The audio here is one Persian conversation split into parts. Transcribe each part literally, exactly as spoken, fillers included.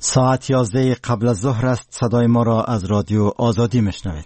ساعت یازده قبل از ظهر است. صدای ما را از رادیو آزادی میشنوید.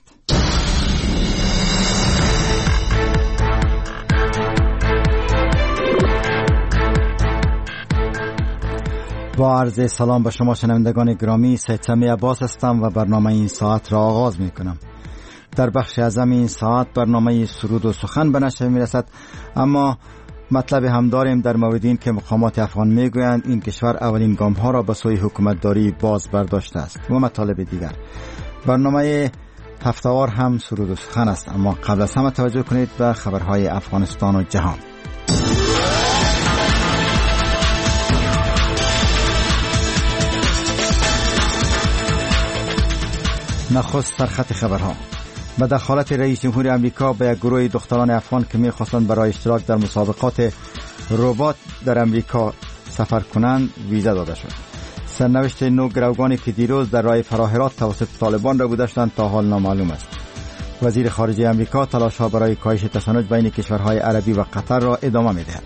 با عرض سلام به شما شنوندگان گرامی، سید سمی عباس هستم و برنامه این ساعت را آغاز می کنم. در بخش اعظم این ساعت برنامه سرود و سخن به نشر می رسد، اما مطلب هم داریم در مورد این که مقامات افغان می گویند این کشور اولین گام ها را به سوی حکومت داری باز برداشته است و مطالب دیگر. برنامه هفته‌وار هم سرود و سخن است، اما قبل از همه توجه کنید به خبرهای افغانستان و جهان. نخست سرخط خبرها. به دخالت رئیس جمهور امریکا به یک گروه دختران افغان که می‌خواستند برای اشتراک در مسابقات ربات در امریکا سفر کنند ویزا داده شد. سرنوشت نو گروگانی که دیروز در راه فراهرات توسط طالبان را بودشتند تا حال نامعلوم است. وزیر خارجه امریکا تلاش‌ها برای کاهش تشنج بین کشورهای عربی و قطر را ادامه می‌دهد.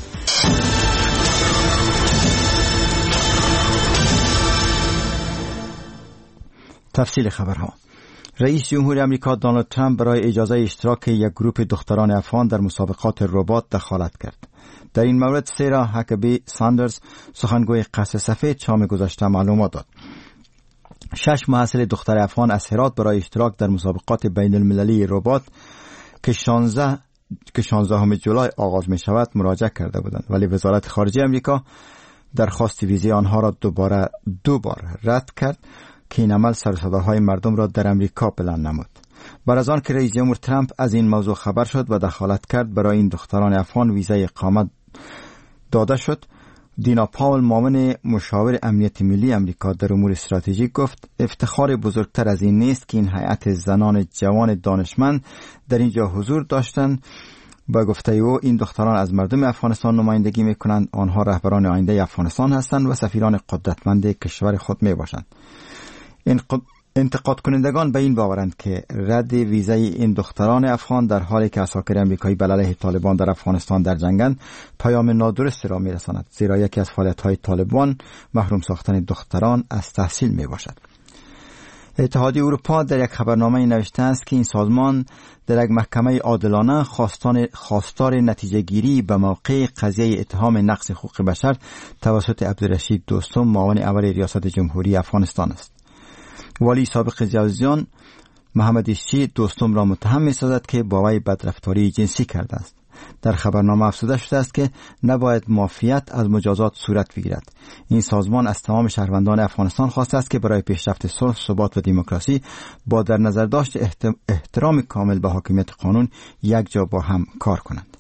تفصیل خبرها. رئیس جمهور امریکا دونالد ترامپ برای اجازه اشتراک یک گروه دختران افغان در مسابقات ربات دخالت کرد. در این مورد سیرا هکبی ساندرز، سخنگوی قصر سفید، شام گذشته معلومات داد. شش محصل دختر افغان از هرات برای اشتراک در مسابقات بین المللی ربات که شانزده که شانزدهم جولای آغاز می شود مراجعه کرده بودند، ولی وزارت خارجه امریکا درخواست ویزای آنها را دوباره دو بار رد کرد که این عمل سر و صداهای مردم را در امریکا بلند نمود. بعد از آن که رئیس جمهور ترامپ از این موضوع خبر شد و دخالت کرد برای این دختران افغان ویزای اقامت داده شد، دینا پاول، معاون مشاور امنیت ملی امریکا در امور استراتژیک، گفت افتخار بزرگتر از این نیست که این هیئت زنان جوان دانشمند در اینجا حضور داشتند. با گفته او این دختران از مردم افغانستان نمایندگی میکنند، آنها رهبران آینده افغانستان هستند و سفیران قدرتمند کشور خود می باشند. انتقاد کنندگان به این باورند که رد ویزای این دختران افغان در حالی که عساکر امریکایی بر علیه طالبان در افغانستان در جنگند پیام نادرستی را میرساند، زیرا یکی از فعالیت‌های طالبان محروم ساختن دختران از تحصیل میباشد. اتحادیه اروپا در یک خبرنامه نوشته است که این سازمان در یک محکمه عادلانه خواستار نتیجه گیری به موقع قضیه اتهام نقض حقوق بشر توسط عبدالرشید دوستم، معاون اول ریاست جمهوری افغانستان است. والی سابق جوزجان محمد ایشچی دوستم را متهم می‌سازد که با وی بدرفتاری جنسی کرده است. در خبرنامه افزوده شده است که نباید معافیت از مجازات صورت بگیرد. این سازمان از تمام شهروندان افغانستان خواسته است که برای پیشرفت صلح، ثبات و دموکراسی با در نظر داشت احترام کامل به حاکمیت قانون یک جا با هم کار کنند.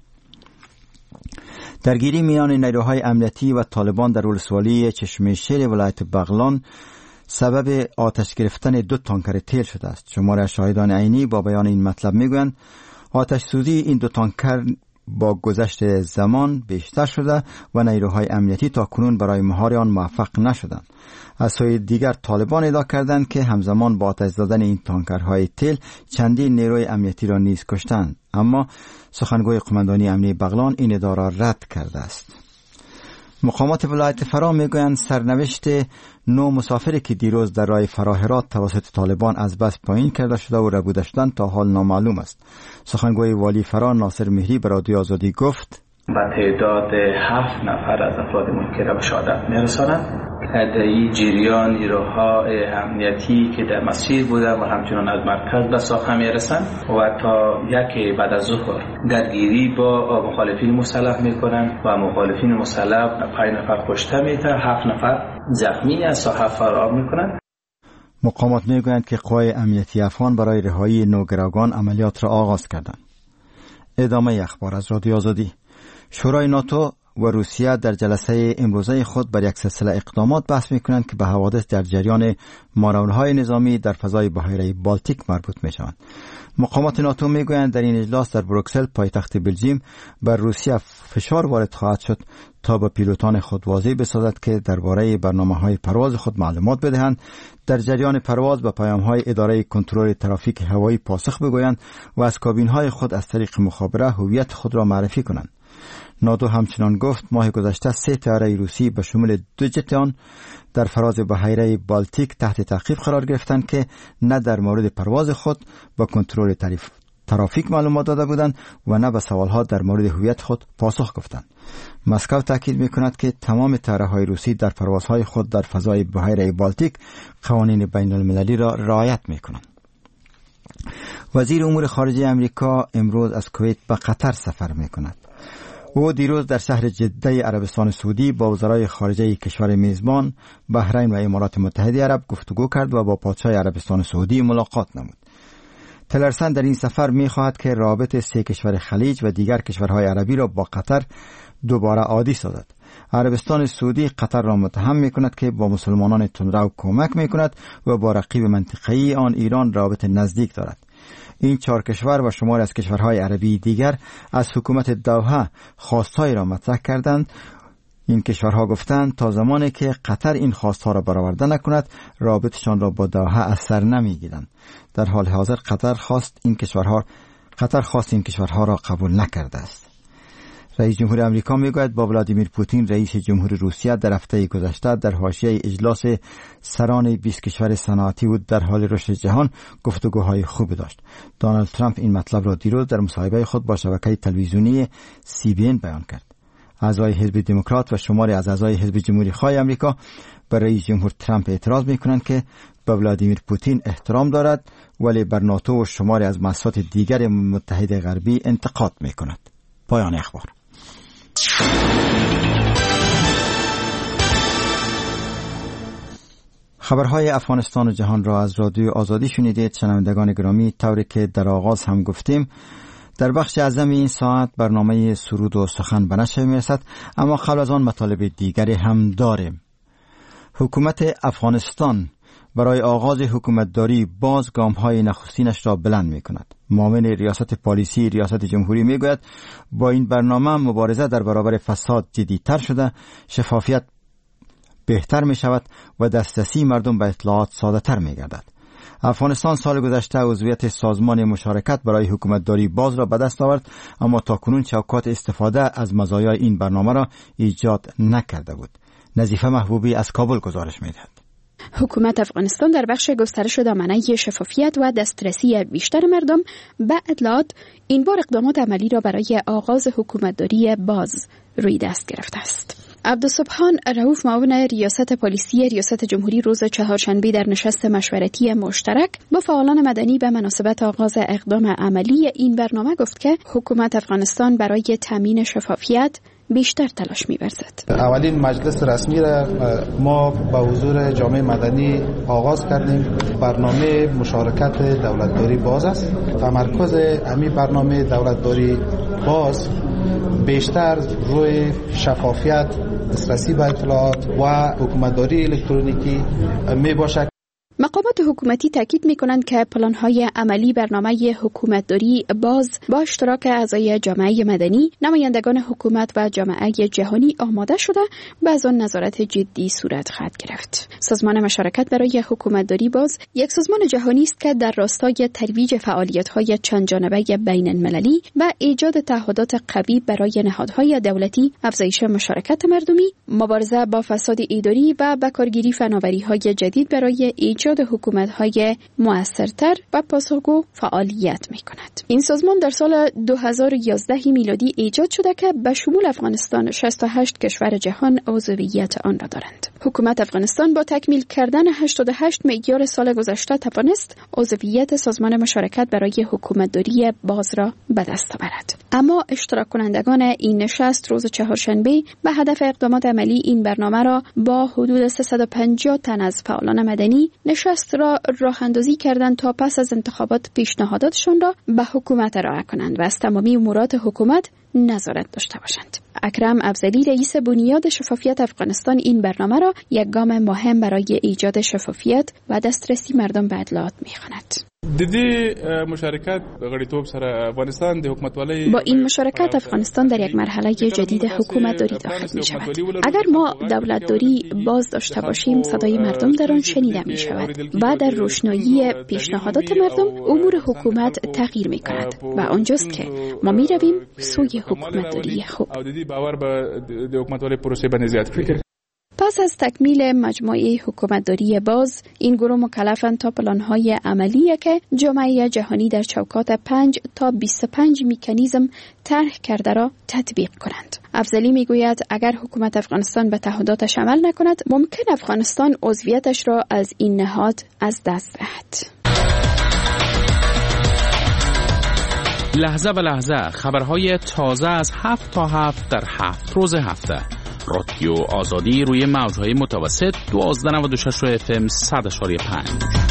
درگیری میان نیروهای امنیتی و طالبان در ولسوالی چشمه شیر ولایت بغلان سبب آتش گرفتن دو تانکر تیل شده است. شمار شاهدان عینی با بیان این مطلب میگویند آتش سوزی این دو تانکر با گذشت زمان بیشتر شده و نیروهای امنیتی تا کنون برای مهار آن موفق نشدند. از سوی دیگر طالبان ادعا کردند که همزمان با آتش زدن این تانکرهای تیل چندین نیروی امنیتی را نیز کشتند، اما سخنگوی قماندانی امنیتی بغلان این ادعا را رد کرده است. مقامات ولایت فرا میگویند سرنوشت نو مسافری که دیروز در راه فراهرات توسط طالبان از بس پایین کرده شده و ربوده شدند تا حال نامعلوم است. سخنگوی والی فرا ناصر مهری به رادیو آزادی گفت به تعداد هفت نفر از افراد منکر به شهادت میرسانند. در این جریان نیروها امنیتی که در مسیر بودند و همچنان از مرکز به ساحه میرسند و تا یک بعد از ظهر درگیری با مخالفین مسلح میکنند و مخالفین مسلح پنج نفر کشته میشه، هفت نفر زخمی از ساحه فرار میکنند. مقامات میگویند که قوای امنیتی افغان برای رهایی نوگروگان عملیات را آغاز کردند. ادامه اخبار از رادیو آزادی. شورای ناتو و روسیه در جلسه امروزه خود بر یک سلسله اقدامات بحث می‌کنند که به حوادث در جریان مارون‌های نظامی در فضای بحیره بالتیک مربوط می‌شوند. مقامات ناتو میگویند در این اجلاس در بروکسل پایتخت بلژیم بر روسیه فشار وارد خواهد شد تا به پیلوتان خود واضح بسازد که درباره برنامه‌های پرواز خود معلومات بدهند، در جریان پرواز به پیام‌های اداره کنترل ترافیک هوایی پاسخ بگویند و از کابین‌های خود از طریق مخابره هویت خود را معرفی کنند. ناتو همچنان گفت ماه گذشته سه طیاره روسی به شمول دو جت آن در فراز بحیره بالتیک تحت تعقیب قرار گرفتند که نه در مورد پرواز خود با کنترل ترافیک معلومات داده بودند و نه به سوالها در مورد هویت خود پاسخ گفتند. مسکو تاکید می‌کند که تمام طیاره‌های روسی در پروازهای خود در فضای بحیره بالتیک قوانین بین المللی را رعایت می‌کنند. وزیر امور خارجه امریکا امروز از کویت به قطر سفر می‌کند. او دیروز در شهر جده عربستان سعودی با وزرای خارجه کشور میزبان بحرین و امارات متحده عرب گفتگو کرد و با پادشاه عربستان سعودی ملاقات نمود. تلرسن در این سفر می‌خواهد که رابطه سه کشور خلیج و دیگر کشورهای عربی را با قطر دوباره عادی سازد. عربستان سعودی قطر را متهم می‌کند که با مسلمانان تندرو کمک می‌کند و با رقیب منطقه‌ای آن ایران رابطه نزدیک دارد. این چهار کشور و شماری از کشورهای عربی دیگر از حکومت دوحه خواستهایی را مطرح کردند. این کشورها گفتند تا زمانی که قطر این خواستها را برآورده نکند رابطشان را با دوحه از سر نمیگیرند. در حال حاضر قطر خواست این کشورها قطر خواست این کشورها را قبول نکرده است. رئیس جمهور امریکا میگوید با ولادیمیر پوتین رئیس جمهور روسیه در هفته گذشته در حاشیه اجلاس سران بیست کشور صنعتی و در حال رشد جهان گفتگوهای خوب داشت. دونالد ترامپ این مطلب را دیروز در مصاحبه خود با شبکه تلویزیونی سی بی ان بیان کرد. اعضای حزب دموکرات و شماری از اعضای حزب جمهوری خواه امریکا بر رئیس جمهور ترامپ اعتراض میکنند که به ولادیمیر پوتین احترام دارد ولی بر ناتو و شماری از مؤسسات دیگر متحد غربی انتقاد میکند. پایان اخبار. خبرهای افغانستان و جهان را از رادیو آزادی شنیدید. شنوندگان گرامی، طوری که در آغاز هم گفتیم در بخش اعظم این ساعت برنامه سرود و سخن به نشر می‌رسد، اما قبل از آن مطالب دیگری هم داریم. حکومت افغانستان برای آغاز حکومتداری باز گام‌های نخستینش را بلند می‌کند. معاون ریاست پالیسی ریاست جمهوری می‌گوید با این برنامه مبارزه در برابر فساد جدی‌تر شده، شفافیت بهتر می‌شود و دسترسی مردم به اطلاعات ساده‌تر می‌گردد. افغانستان سال گذشته عضویت سازمان مشارکت برای حکومتداری باز را به دست آورد، اما تاکنون چوکات استفاده از مزایای این برنامه را ایجاد نکرده بود. نظیفه محبوبی از کابل گزارش می‌دهد. حکومت افغانستان در بخش گسترش دامنه شفافیت و دسترسی بیشتر مردم به اطلاعات این بار اقدامات عملی را برای آغاز حکومتداری باز روی دست گرفته است. عبدالسبحان رؤوف معاون ریاست پالیسی ریاست جمهوری روز چهارشنبه در نشست مشورتی مشترک با فعالان مدنی به مناسبت آغاز اقدام عملی این برنامه گفت که حکومت افغانستان برای تامین شفافیت بیشتر تلاش می‌ورزد. اولین مجلس رسمی را ما با حضور جامعه مدنی آغاز کردیم. برنامه مشارکت دولتداری باز است. تمرکز امی برنامه دولتداری باز بیشتر روی شفافیت، دسترسی به اطلاعات و حکومتداری الکترونیکی می باشد. مقامات حکومتی تاکید می‌کنند که پلان‌های عملی برنامه حکومتداری باز با اشتراک اعضای جامعه مدنی، نمایندگان حکومت و جامعه جهانی آماده شده و از آن نظارت جدی صورت خواهد گرفت. سازمان مشارکت برای حکومتداری باز یک سازمان جهانی است که در راستای ترویج فعالیت‌های چند جانبه بین‌المللی و ایجاد تعهدات قوی برای نهادهای دولتی، افزایش مشارکت مردمی، مبارزه با فساد اداری و به کارگیری فناوری‌های جدید برای ایجاد حکومت‌های مؤثرتر و پاسخگو فعالیت می‌کند. این سازمان در سال دو هزار و یازده میلادی ایجاد شده که به شمول افغانستان شصت و هشت کشور جهان عضویت آن را دارند. حکومت افغانستان با تکمیل کردن هشتاد و هشت معیار سال گذشته توانست عضویت سازمان مشارکت برای حکومتداری باز را به دست آورد. اما اشتراک کنندگان این نشست روز چهارشنبه به هدف اقدامات عملی این برنامه را با حدود سیصد و پنجاه تن از فعالان مدنی نشست را راه اندازی کردند تا پس از انتخابات پیشنهاداتشان را به حکومت ارائه کنند و از تمامی امورات حکومت نظارت داشته باشند. اکرم افضلی رئیس بنیاد شفافیت افغانستان این برنامه را یک گام مهم برای ایجاد شفافیت و دسترسی مردم به اطلاعات می‌خواند. د دې مشارکت غړیتوب سره افغانستان د حکومتوالۍ با این مشارکت افغانستان در یک مرحله جدید حکومتداری داخل می شود. اگر ما دولتداری باز داشته باشیم صدای مردم در آن شنیده می شود و در روشنایی پیشنهادات مردم امور حکومت تغییر می کند و آنجاست که ما می رویم سوی حکومتداری خوب. او د دې باور به د حکومتوالۍ پروسې باندې زیات کړي. پس از تکمیل مجموعه حکومتداری باز، این گروه مکلفند تا پلان‌های عملی که جامعه جهانی در چوکات پنج تا بیست و پنج مکانیزم طرح کرده را تطبیق کنند. افضلی میگوید اگر حکومت افغانستان به تعهداتش عمل نکند، ممکن افغانستان عضویتش را از این نهاد از دست دهد. لحظه به لحظه خبرهای تازه از هفت تا هفت در هفت روز هفته. رادیو آزادی روی موجهای متوسط دوازده نود و شش اف ام صد اشاری پنج.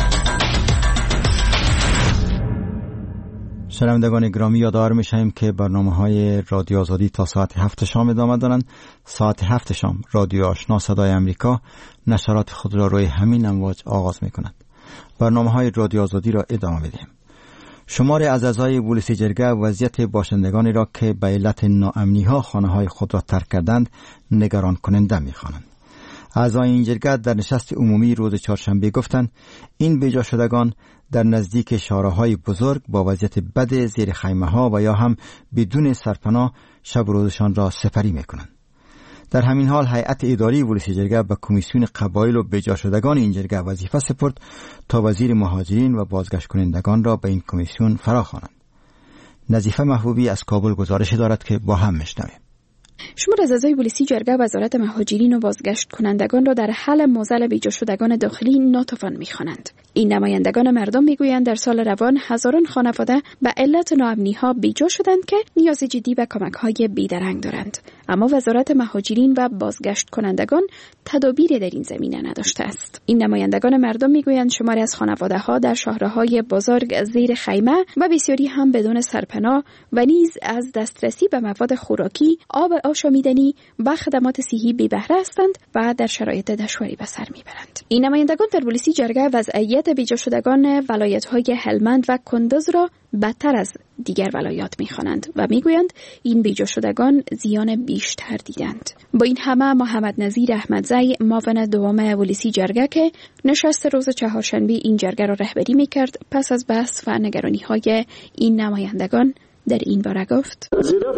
شنوندگان گرامی، یادآور می‌شویم که برنامه‌های رادیو آزادی تا ساعت هفت شام ادامه دارند. ساعت هفت شام رادیو آشنا صدای امریکا نشرات خود را روی همین امواج آغاز می‌کند. برنامه‌های رادیو آزادی را ادامه می‌دهیم. شمار از اعضای پلیس جرگه وضعیت باشندگانی را که به علت ناامنی‌ها خانه‌های خود را ترک کردند نگران کننده می‌خوانند. اعضای این جرگه در نشست عمومی روز چهارشنبه گفتند این بیجا شدگان در نزدیک شهرهای بزرگ با وضعیت بد زیر خیمه‌ها و یا هم بدون سرپناه شب و روزشان را سپری می‌کنند. در همین حال هیئت اداری پلیس جرگه به کمیسیون قبایل و بیجا شدگان این جرگه وظیفه سپرد تا وزیر مهاجرین و بازگشت کنندگان را به این کمیسیون فراخوانند. نظیفه محبوبی از کابل گزارش دارد که با هم میشنویم. شمار از اعضای پلیسی جرگه وزارت مهاجرین و بازگشت کنندگان را در حل معضل بیجا شدگان داخلی ناتوان می‌خوانند. این نمایندگان مردم میگویند در سال روان هزاران خانواده به علت ناامنی‌ها بیجا شدند که نیاز جدی به کمک‌های بیدرنگ دارند. اما وزارت مهاجرین و بازگشت کنندگان تدابیری در این زمینه نداشته است. این نمایندگان مردم میگویند شماری از خانواده‌ها در شهرهای بزرگ زیر خیمه و بسیاری هم بدون سرپناه و نیز از دسترسی به مواد خوراکی، آب آشامیدنی و خدمات صحی بی بهره هستند و در شرایط دشواری به سر میبرند. این نمایندگان در پلیسی جرگه وضعیت بیجا شدگان ولایت‌های هلمند و کندز را بدتر از دیگر ولایات می‌خوانند و میگویند این بیجا شدگان زیان بیشتر دیدند. با این همه محمد نظیر احمدزی معاون دوم پلیسی جرگه که نشست روز چهارشنبه این جرگه را رهبری می‌کرد پس از بحث و نگرانی‌های این نمایندگان در این باره گفت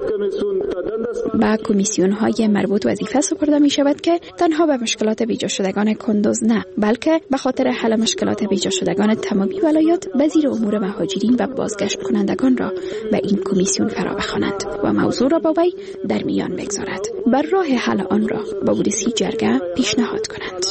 با کمیسیون های مربوط وظیفه سپرده می شود که تنها به مشکلات بیجا شدگان کندز نه بلکه به خاطر حل مشکلات بیجا شدگان تمامی ولایات وزیر امور مهاجرین و بازگشت کنندگان را به این کمیسیون فرا بخوانند و موضوع را با وی در میان بگذارد بر راه حل آن را با پلیسی جرگه پیشنهاد کنند.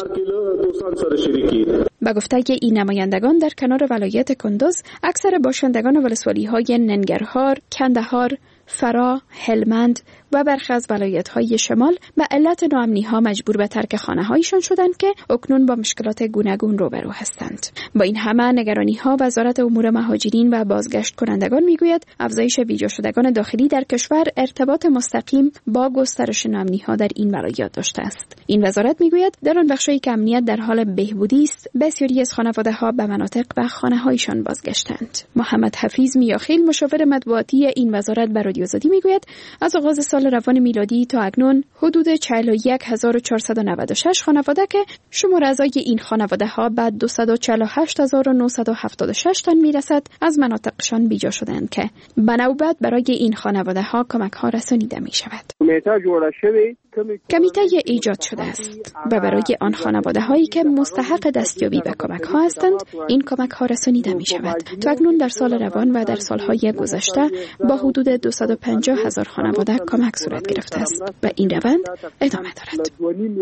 با گفته این نمایندگان در کنار ولایت کندز اکثر باشندگان ولسوالی‌های ننگرهار، کندهار، فرا، هلمند و برخی از ولایت‌های شمال به علت ناامنی‌ها مجبور به ترک خانه‌هایشان شدند که اکنون با مشکلات گوناگون روبرو هستند. با این همه نگرانی‌ها وزارت امور مهاجرین و بازگشت کنندگان میگوید افزایش بیجا شدگان داخلی در کشور ارتباط مستقیم با گسترش ناامنی‌ها در این ولایات داشته است. این وزارت میگوید در آن بخشی که امنیت در حال بهبودی است بسیاری از خانواده‌ها به مناطق و خانه‌هایشان بازگشتند. محمد حفیظ میاخیل مشاور مطبوعاتی این وزارت بر رادیو آزادی میگوید از آغاز سال روان میلادی تا اکنون حدود چهل و یک هزار و چهارصد و نود و شش خانواده که شمار اعضای این خانواده‌ها به دویست و چهل و هشت هزار و نهصد و هفتاد و شش تن میرسد از مناطقشان بیجا شدند که به نوبت برای این خانواده‌ها کمک‌ها رسانیده می‌شود. کمیته ایجاد شده است و برای آن خانواده‌هایی که مستحق دستیابی به کمک‌ها هستند این کمک‌ها رسانیده می‌شود. تا اکنون در سال روان و در سال‌های گذشته با حدود دویست و پنجاه هزار خانواده کمک صورت گرفته است و این روند ادامه دارد.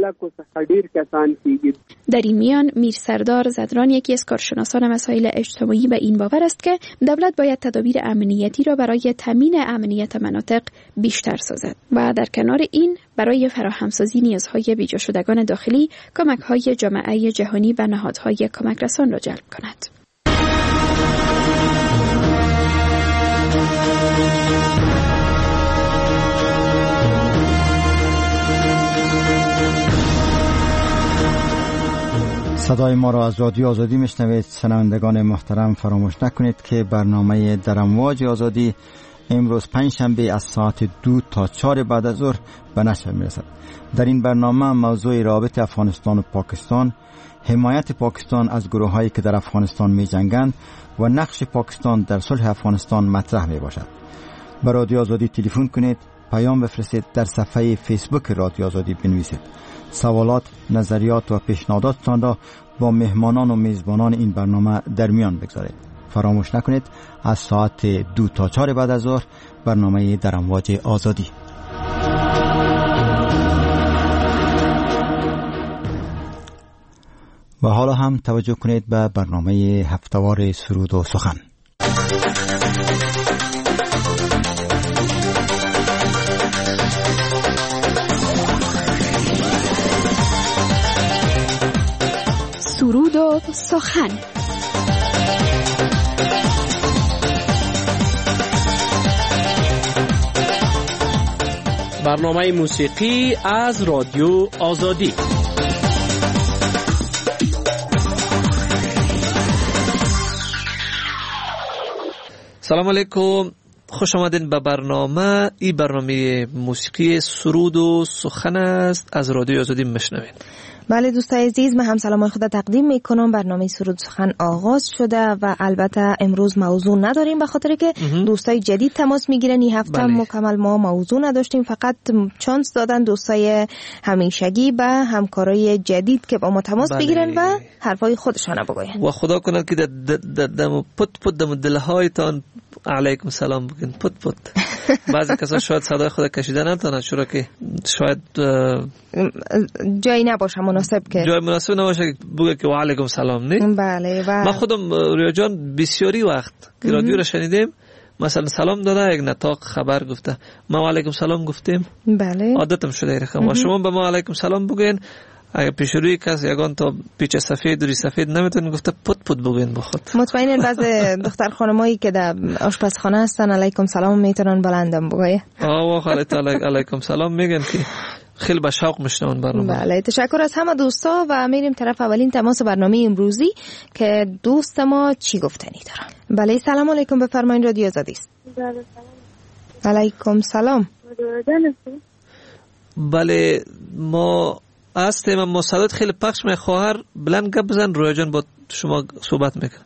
در این میان میر سردار زدران یکی از کارشناسان مسائل اجتماعی به این باور است که دولت باید تدابیر امنیتی را برای تامین امنیت مناطق بیشتر سازد و در کنار این برای فراهمسازی نیازهای بیجا شدگان داخلی کمک‌های جامعه جهانی و نهادهای کمک رسان را جلب کند. صدای ما را از رادیو آزادی میشنوید. شنوندگان محترم، فراموش نکنید که برنامه در امواج آزادی امروز پنجشنبه از ساعت دو تا چهار بعد از ظهر به نشر میرسد. در این برنامه موضوع رابطه افغانستان و پاکستان، حمایت پاکستان از گروه هایی که در افغانستان می جنگند و نقش پاکستان در صلح افغانستان مطرح می باشد. به رادیو آزادی تلفن کنید، پیام بفرستید، در صفحه فیسبوک رادیو آزادی بنویسید. سوالات، نظریات و پیشنهاداتتان را با مهمانان و میزبانان این برنامه در میان بگذارید. فراموش نکنید از ساعت دو تا چهار بعد از ظهر برنامه در امواج آزادی. و حالا هم توجه کنید به برنامه هفتهوار سرود و سخن. سرود و سخن. برنامه موسیقی از رادیو آزادی. سلام علیکم، خوش آمدین به برنامه. این برنامه موسیقی سرود و سخن است، از رادیو آزادی میشنوین. بله دوستای عزیز، من هم سلام خود تقدیم میکنم. برنامه سرود سخن آغاز شده و البته امروز موضوع نداریم به خاطر که دوستای جدید تماس میگیرن. این هفته بله. مکمل ما موضوع نداشتیم، فقط چانس دادن دوستای همیشگی به همکارای جدید که با ما تماس بله. بگیرن و حرفای خودشان بگوین. و خدا کنه که دم پت پت دم دلهایتان علیکم سلام بگین. پت پت بعضی کسا شاید صدای خود کشیده نتونن، چرا که شاید جایی نباشه مناسب که جای مناسب نباشه بگه که و علیکم سلام. نه بله. و من خودم رویا جان بسیاری وقت که رادیو را شنیدیم مثلا سلام داده، یک نطاق خبر گفته ما و علیکم سلام گفتیم. بله عادتم شده رقم و شما به ما علیکم سلام بگین. اگه پیش روی کس یگان تا پیچ سفید دوری سفید نمیتونن گفته پت پت بگین بخود. مطمئنن بعض دختر خانمایی که در آشپزخانه هستن علیکم سلام میتونن بلندم بگه. آه و خالت علیکم سلام میگن که خیلی با شوق میشنون برنامه. بله تشکر از همه دوستا و میریم طرف اولین تماس برنامه امروزی که دوست ما چی گفتنی دارن. بله سلام علیکم، بفرمایید رادیو آزادی است. بله سلام. علیکم سلام. بله ما هستیم، اما صدات خیلی پخش می. خواهر بلند گپ بزن، رویا جان با شما صحبت میکنم.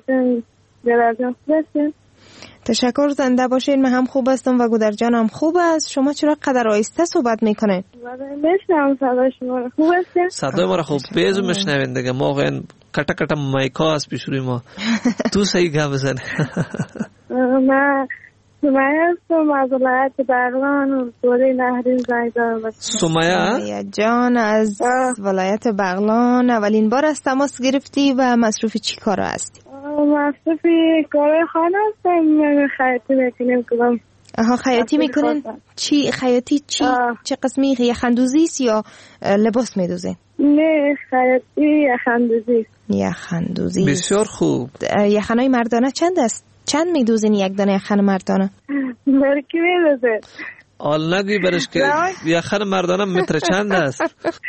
تشکر، زنده باشین. من هم خوب هستم و گودر جان هم خوب است. شما چرا قدر آهسته صحبت میکنین؟ میشنم صدای شما رو. خوب هستین؟ صدای ما رو خوب بیزو میشنوین دیگه. ما واقعا کटा کटा مایکا است پیش روی ما. تو صحیح گپ بزن. من سمیه هستم از ولایت بغلان و دوره نهرین زنگ دارم. سمیه جان از ولایت بغلان، اولین بار از تماس گرفتی و مصروف چی کار هستی؟ مصروف کار خانه هستم، خیاطی میکنیم کدام. آها خیاطی میکنین؟ چی خیاطی چی؟ آه. چه قسمی؟ یخندوزی است یا لباس میدوزین؟ نه خیاطی یخندوزی. یخندوزی بسیار خوب. یخنای مردانه چند است؟ چند میدوزین یک دانه یخن مردانه؟ برکی میدوزه. آل نگوی برش که یخن مردانه متر چند است؟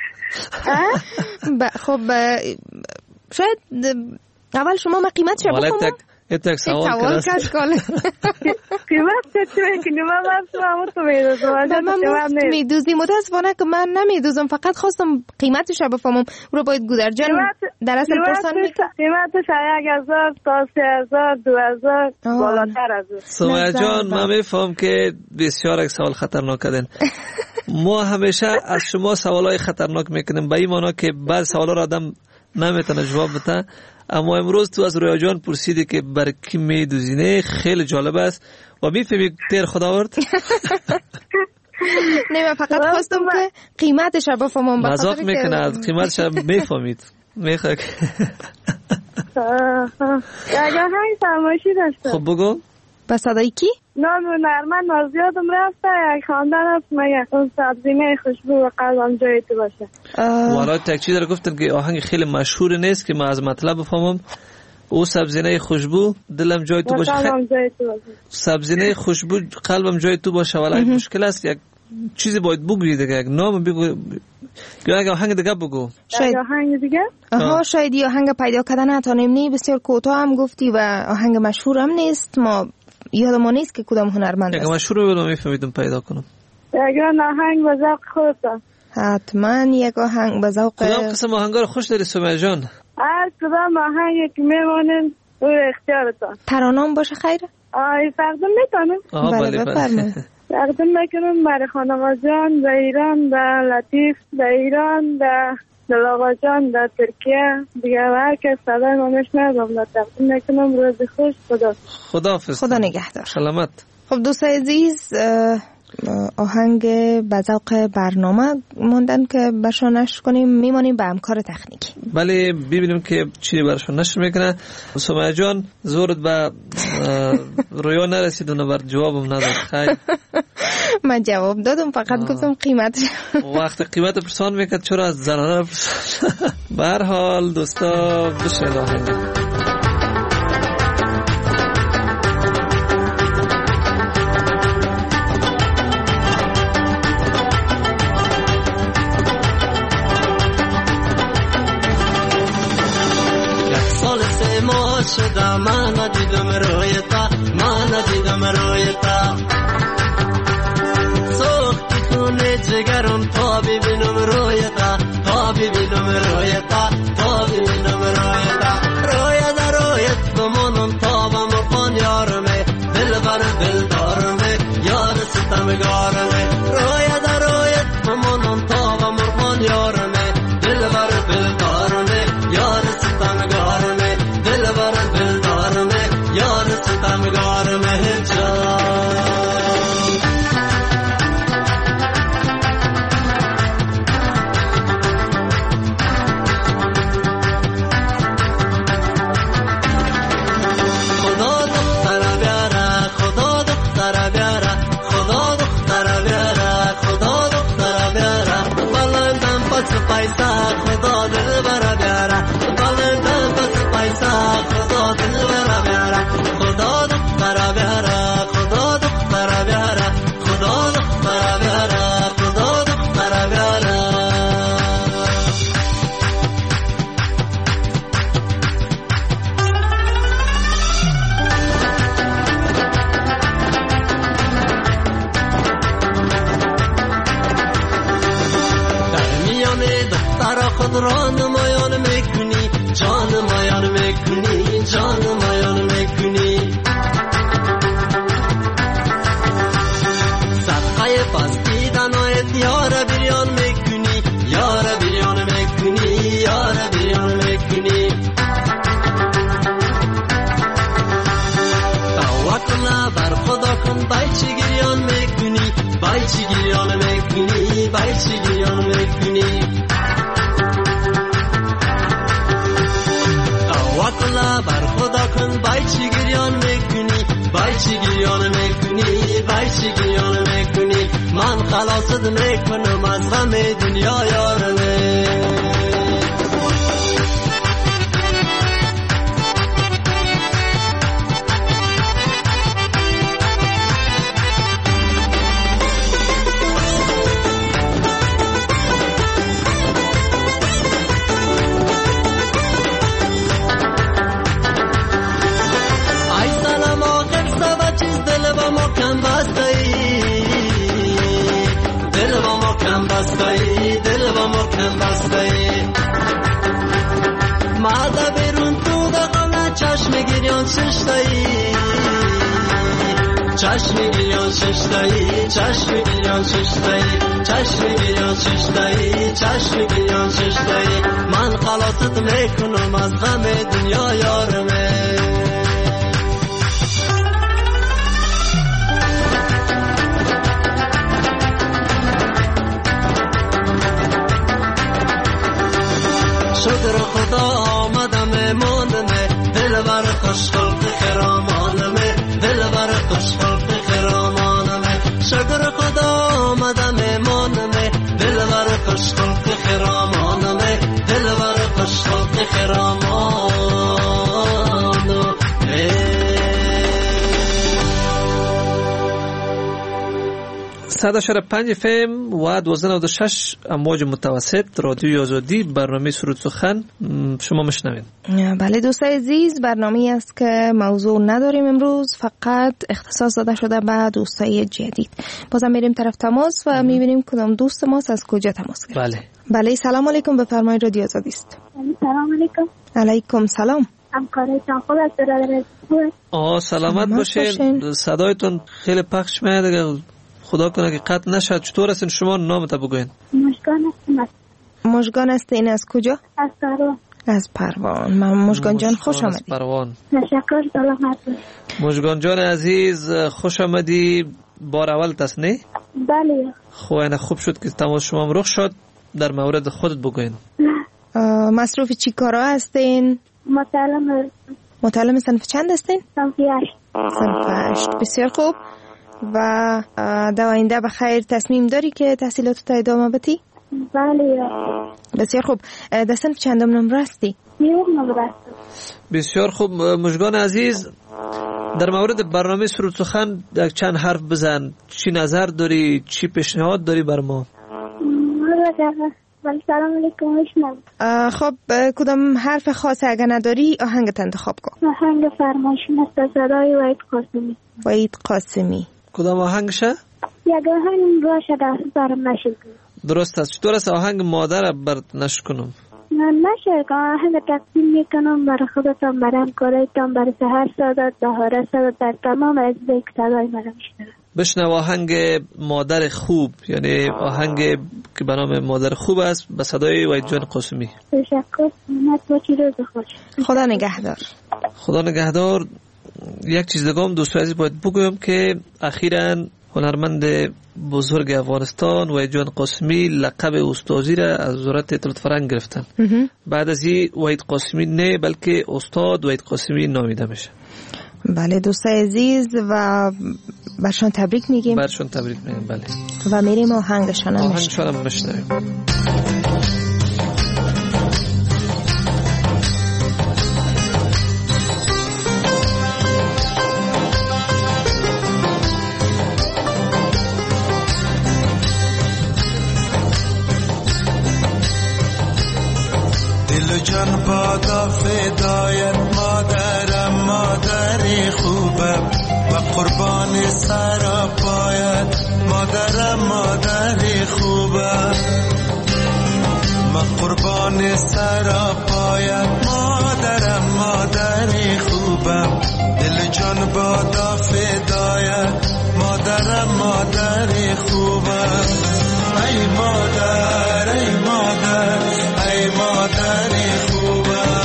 خب شاید اول شما ما قیمت شما بفهمم. یک یک سوال کرد. قیمت چه میکنی؟ من من تو میدوزم. من میدوزی. متاسفانه که من نمیدوزم، فقط خواستم قیمتش رو بفهمم. رو باید گودر جان در اصل پرسان میکنم. قیمتش یک هزار تا سه هزار دو هزار بالاتر از اون. سمیه جان من میفهم که بسیار یک سوال خطرناک کردن. ما همیشه از شما سوالای خطرناک میکنیم به این معنا که بعض سوالا رو آدم نمیتونه جواب بده. اما امروز تو از رویا جان پرسیدی که بر کی میدوزینه، خیلی جالب است و میفهمی تیر خدا ورد. نه من فقط خواستم که قیمتش رو بفهمم. مذاق میکنه، از قیمتش میفهمید. میخواد اگر همین فرمایشی داشته. خب بگو. با صدای کی؟ نام نرمن نازیادم رفته، یک خاندان هست مگه اون سبزینه خوشبو و قلبم جای تو باشه. والا تک چیز رو گفتن که آهنگ خیلی مشهور نیست که من از مطلب بفهمم. او سبزینه خوشبو دلم جای تو باشه. قلبم جای تو باشه. سبزینه خوشبو قلبم جای تو باشه. ولی مشکل است یک چیزی باید بگویی دیگه، یک نام بگو یا یک آهنگ دیگه بگو. شاید آهنگ دیگه؟ آها شاید یه آهنگ پیدا کردن نتانیم. نی بسیار کوتاه هم گفتی و آهنگ مشهور هم نیست، ما یادمون نیست که کدام هنرمند است. یک مشهور رو بدم میفهمیدم پیدا کنم. یک آهنگ به ذوق خودت. حتما یک آهنگ به ذوق. کدام قسم آهنگا رو خوش داری سمیه جان؟ هر کدام آهنگی که میمونین روی اختیارتان. ترانه‌ام باشه خیر؟ آی تقدیم میکنم. بله بفرمایید. تقدیم میکنم برای خانم جان در ایران، در لطیف در ایران، در دل آقا جان در ترکیه دیگه، هر کس صدای ما میشنوه تقدیم میکنم. روز خوش. خدا خداحافظ. خدا نگهدار. سلامت. خب دوستای عزیز، آهنگ به ذوق برنامه موندن که برشان نشر کنیم، میمانیم به همکار تکنیکی. بله ببینیم که چی برشان نشر میکنه. سمیه جان زورت به رویا نرسید و نبر جوابم نداد. خیلی من جواب دادم، فقط گفتم قیمتش. وقت قیمت پرسان میکرد چرا از زنانه پرسان. به هر حال دوستا بشنید آهنگ. شده من ندیدم رویتا، من ندیدم رویتا، سوختی خونه جگرم تا ببینم رویتا، تا ببینم رویتا، تا ببینم رویتا. رویتا رویت بمانم تا بمقان یارمه، دل بر دل دارمه، یار ستمگارمه. رویتا رویت بمانم تا بمقان یارمه، دل بر دل دارمه، یار ستمگارمه. دل بر دل دارمه، یار ستمگارمه جان. خدا دختر بیاره، خدا دختر بیاره، خدا دختر بیاره، خدا دختر بیاره. بلندم پس پیسه خدا دل بر بیاره، بلندم پس پیسه خدا دل بر بیاره. خدا دختر بیاره، خدا دختر بیاره، خدا دختر بیاره، خدا دختر بیاره. خود را نمایان میکنی، جان مایان میکنی، جان مایان میکنی. صدقه پس دیدنایت یار بریان میکنی، یار بریان میکنی، یار بریان میکنی. توکل بر خدا کن، بای چی گریان میکنی، بای چی گریان میکنی، بای چی گریان میکنی. توکل بر خدا کن، بای چی گریان میکنی، بای چی گریان میکنی، بای چی گریان میکنی. من خلاصت میکنم از غم دنیا یارمه. دل با محکم بسته ماذا برون تو دقمه چشم گریان ششتایی، چشم گریان ششتایی، چشم گریان ششتایی، چشم گریان ششتایی، چشم گریان ششتایی. من خلاصت میکنم از غم دنیا یارمه. شکر خدا آمدم ماندمه، دل بر خوش خلق خرامانمه، دل بر خوش خلق خرامانمه. شکر خدا آمدم ماندمه، دل بر خوش خلق خرامانمه، دل بر خوش خلق خرامانمه. صد و پنج اف ام و دوازده نود و شش امواج متوسط رادیوی آزادی، برنامه سرود سخن شما میشنوید. بله دوستای عزیز، برنامه است که موضوع نداریم امروز، فقط اختصاص داده شده به دوستای جدید. بازم میریم طرف تماس و میبینیم کدام دوست ما از کجا تماس گرفت. بله بله سلام علیکم، بفرمایید رادیو آزادی است. سلام علیکم. علیکم سلام. همکارتان خوب است برادر؟ آه سلامت باشین. صدایتون خیلی پخش میاد دیگه، خدا کنه که قطع نشد. چطور هستین شما؟ نامت بگوین. مشگان هستم. مشگان هستین از کجا؟ از پروان. از پروان. من مشگان جان خوش آمدید. پروان. تشکر. سلامت باشید. مشگان جان عزیز خوش آمدی. بار اول است نه؟ بله. خوانه خوب شد که تماس شما رخ شد. در مورد خودت بگوین. مصروف چی کارا هستین؟ متعلم. متعلم صنف چند هستین؟ صنف هشت. صنف هشت. بسیار خوب. و در آینده بخیر تصمیم داری که تحصیلات تا ادامه بدی؟ بله. بسیار خوب. در صنف چندم نمره هستی؟ نیوم نمره هستم. بسیار خوب. مشگان عزیز، در مورد برنامه سرود سخن چند حرف بزن. چی نظر داری؟ چی پیشنهاد داری بر ما؟ سلام علیکم. میشنم. خب کدام حرف خاص اگر نداری آهنگت انتخاب کن. آهنگ فرمایشی است صدای وحید قاسمی. وحید قاسمی. کدام آهنگشه؟ یک آهنگ باشه دست برم نشد. درست است. چطور است آهنگ مادر برات نش کنم؟ نه نشه که آهنگ تقدیم میکنم برای خودتان، برای همکارایتان، برای سهر سادات، بهاره سادات، در تمام از بیک صدای مرا میشنم. بشنو آهنگ مادر خوب، یعنی آهنگ که به نام مادر خوب است به صدای وحید جان قاسمی. تشکر. نت باشی. روز خوش. خدا نگهدار. خدا نگهدار. یک چیز دیگه هم دوستان عزیز باید بگویم که اخیراً هنرمند بزرگ افغانستان وحید جان قاسمی لقب استادی را از وزارت اطلاعات فرهنگ گرفتن. بعد از این وحید قاسمی نه بلکه استاد وحید قاسمی نامیده میشه. بله دوستای عزیز و برشان تبریک میگیم. برشان تبریک میگیم. بله. و میریم آهنگشان هم آهنگشان هم بشنویم. دل و جان بادا فدایت مادرم، مادری خوبم و قربان سر پایت مادرم، مادری خوبم و قربان سر پایت مادرم، مادری خوبم. دل جان بادا فدایت مادرم، مادری خوبم. ای مادر ای مادر ای مادری خوبم.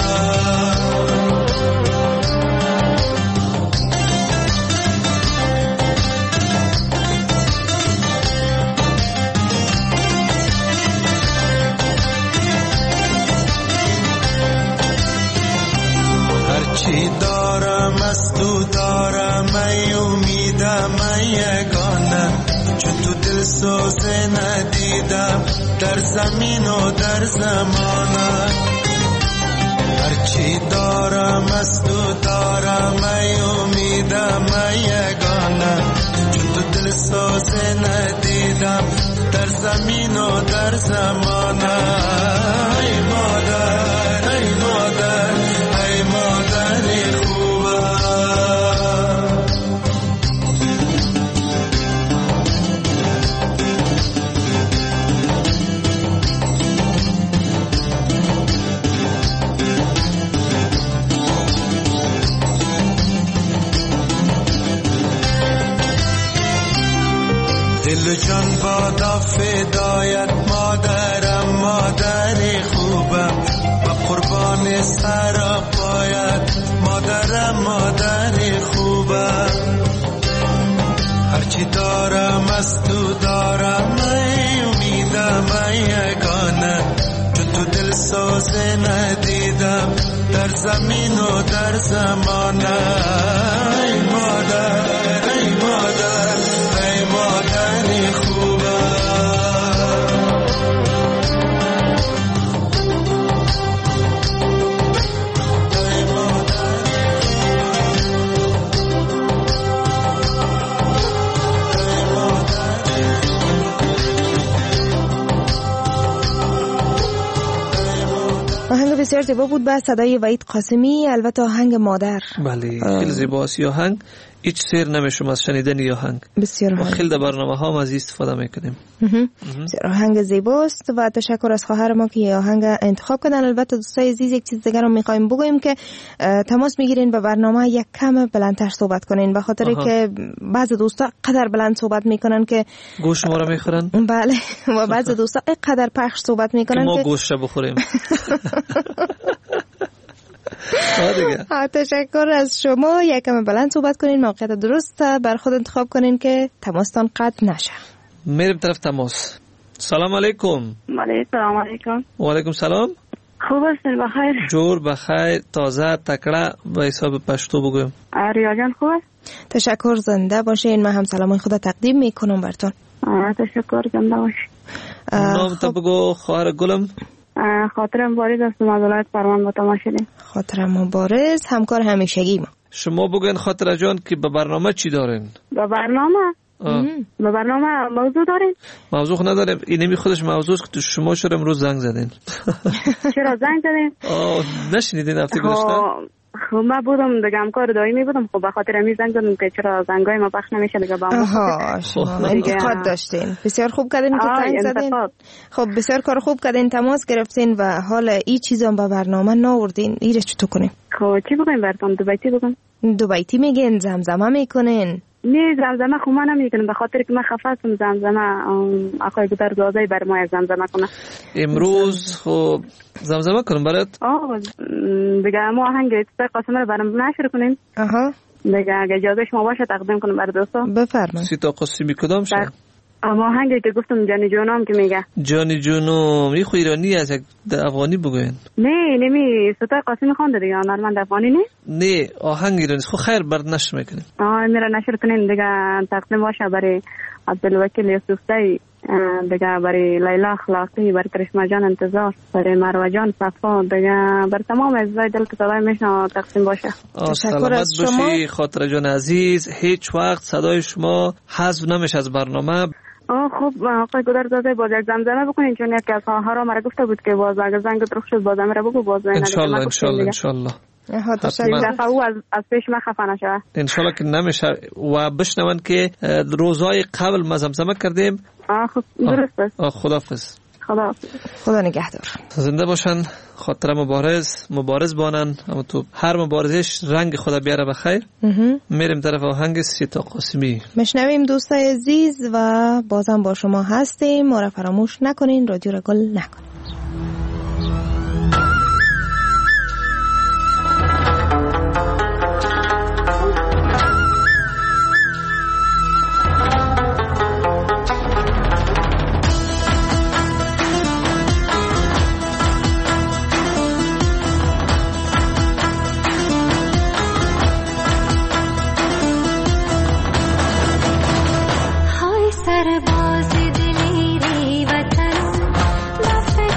هرچی دارم از تو دارم، ای امیدم ای یگانه، چون تو دل سوزه ندیدم در زمین و در زمانه. هرچی دارم از تو دارم، ای امیدم ای یگانه، چون تو دل سوزه ندیدم در زمین و در زمانه. ای مادر ای مادر ای مادری خوبم. دل جان بادا فدایت مادرم، مادری خوبم و قربان سر پایت مادرم، مادری خوبم. هرچی دارم از تو دارم، ای امیدم ای یگانه، چون تو دل سوزه ندیدم در زمین و در زمانه. ای مادر ای مادر ای مادری خوبم. بسیار زیبا بود با صدای وحید قاسمی. البته آهنگ مادر بله خیلی زیباست. آهنگ هیچ سیر نمیشم از شنیدن این آهنگ. بسیار خیلی در برنامه ها از استفاده میکنیم. بسیار آهنگ زیباست و تشکر از خواهر ما که این آهنگ انتخاب کردن. البته دوستای عزیز یک چیز دیگر رو میخوایم بگویم که تماس میگیرین به برنامه یک کم بلندتر صحبت کنین، به خاطر که بعض دوستا قدر بلند صحبت میکنن که گوش ما رو میخورن. بله و بعض دوستا قدر پخش صحبت میکنن که ما گوش رو بخوریم. تشکر از شما. یکم بلند صحبت کنین، موقعیت درست بر خود انتخاب کنین که تماستان قطع نشه. میریم طرف تماس. سلام علیکم. سلام علیکم. و علیکم سلام. خوب هستین؟ بخیر؟ جور بخیر، تازه تکړه به حساب پشتو بگویم. ریا جان خوب است؟ تشکر، زنده باشین. من هم سلام خدا تقدیم میکنم براتون. تشکر، زنده باشین. نام تا بگو خواهر گلم. خاطر مبارز هستم از ولایت فرمان با تماس شدیم. خاطر مبارز همکار همیشگی ما. شما بگوین خاطر جان که به برنامه چی دارین؟ به برنامه به برنامه موضوع دارین؟ موضوع نداریم، اینمی خودش موضوع است که تو شما چرا امروز زنگ زدین؟ چرا زنگ زدین؟ آه نشنیدین هفته گذشته؟ خب من بودم دیگه همکار دائمی بودم، خب به خاطر همین زنگ زدم که چرا زنگای ما پخش نمیشه دیگه با ما. آها شما انتقاد داشتین. بسیار خوب کردین که زنگ زدین. خب بسیار کار خوب کردین، تماس گرفتین و حالا این چیزا به برنامه ناوردین. ایره چطور کنیم؟ خب چی بگیم براتون؟ دو بیتی بگم؟ دو بیتی میگین، زمزمه میکنین؟ نه زمزمه خب من نمیکنم، به خاطر که من خفه هستم. زمزمه آقای گودر دوازده بر ما زمزمه کنه امروز. خب زمزمه کنم برات. آه دیگه ما آهنگ استاد قاسم رو برام نشر کنیم. آها دیگه اگه اجازه شما باشه تقدیم کنم برای دوستا. بفرمایید. سیتا قاسمی کدام شه؟ اما آهنگی که گفتم جانی جونم که میگه جانی جونم این خو ایرانی از یک افغانی بگوین. نه نمی ستا قاسمی خونده دیگه نارمند افغانی نه نه آهنگ ایرانی. خو خیر برد نشر میکنیم. آه میره نشر کنیم دیگه تقدیم باشه برای عبدالوکیل یوسفزئی، دیگه برای لیلا اخلاقی، برای کرشما جان انتظار، برای مروه جان صفا، دیگه برای تمام عزیزای دل که صدای میشنه تقسیم باشه. تشکر از شما. خاطر جان عزیز، هیچ وقت صدای شما حذف نمیشه از برنامه. آه خب آقای گودرزاده باز یک زمزمه بکنین، چون یکی از ها را مرا گفته بود که باز اگر زنگ درخ شد باز امره بگو باز ان شاء الله ان شاء الله ان شاء الله. دفعه او از از پیش ما خفه نشه ان شاء الله که نمیشه و بشنون که روزهای قبل ما زمزمه کردیم. آه خب درست است. آه خداحافظ. خدا خدا نگهدار. زنده باشن. خاطر مبارز مبارز بانن، اما تو هر مبارزش رنگ خدا بیاره بخیر. میریم طرف آهنگ سیتا قاسمی مشنویم دوستای عزیز و بازم با شما هستیم. ما را فراموش نکنین، رادیو را گل نکنین. سرباز دلیری وطن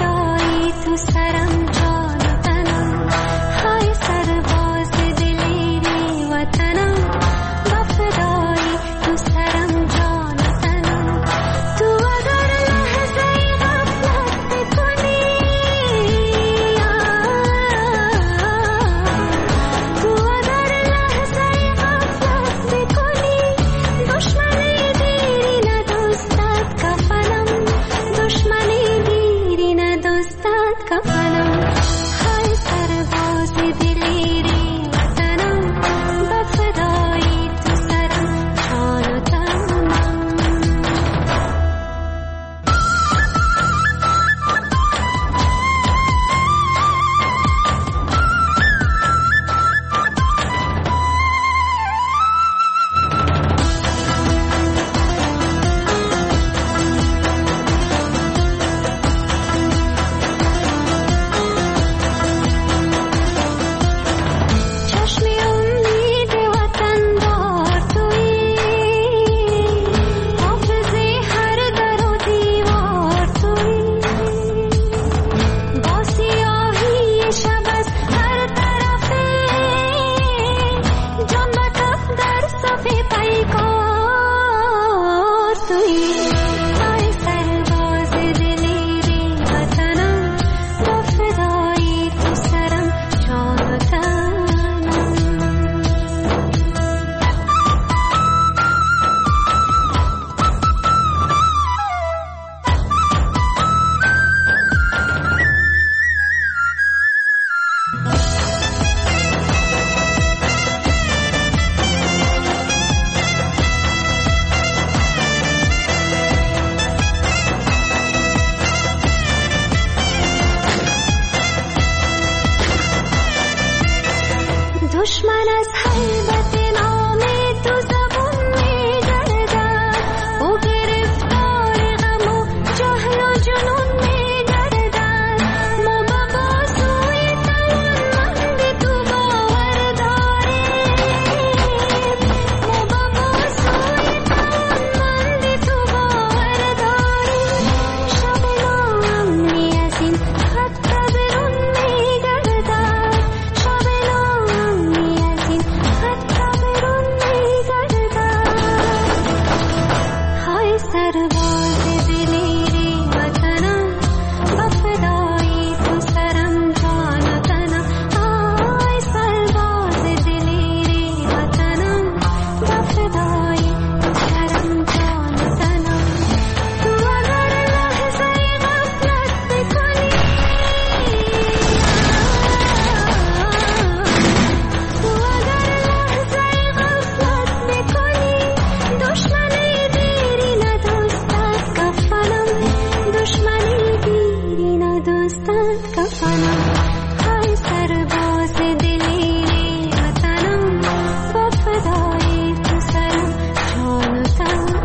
دشمن از هیبت نام تو زبون می گردد او گرفتار غم و جهل و جنون می گردد ما به بازوی توانمند تو باور داریم ما به بازوی توانمند تو باور داریم شب ناامنی از این خط برون می گردد شب ناامنی از این خط برون می گردد های سرباز دلیری وطنم با فدایی تو سرم جان و تنم های سرباز دلیری وطنم با فدایی تو سرم جان و تنم تو اگر لحظه غفلت بکنی تو اگر لحظه غفلت بکنی دشمنی دیری ندوستد کفنم دشمنی دیری ندوستد کفنم های سرباز دلیری وطنم با فدایی تو سرم جان و تنم.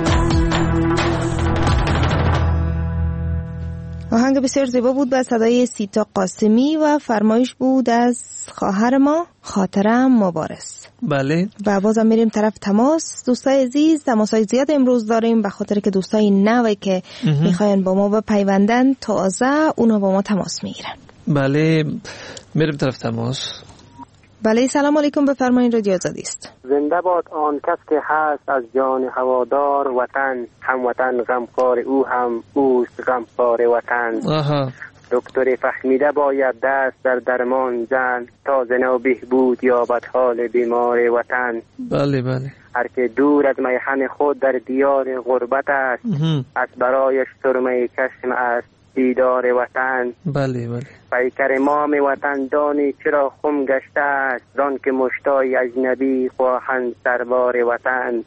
آهنگ بسیار زیبا بود با صدای سیتا قاسمی و فرمایش بود از خواهر ما خاطرم مبارز. بله. و بازم میریم طرف تماس. دوستای عزیز تماسای زیاد امروز داریم به خاطر که دوستای نوی که میخواین با ما بپیوندن تازه اونا با ما تماس میگیرن. بله میریم طرف تماس. بله سلام علیکم بفرمایید رادیو آزادی است. زنده باد آن کس که هست از جان هوادار وطن هموطن غمخوار او هم اوست غمخوار وطن. آها. دکتر فهمیده باید دست در درمان زن تا زنا بهبود یابد حال بیمار وطن. بله بله. هر که دور از میهن خود در دیار غربت است از برایش سرمه چشم است دیدار وطن. بله بله. پیکر امام وطن دانی چرا خم گشته است زان که مشتای اجنبی خواهند سربار وطن.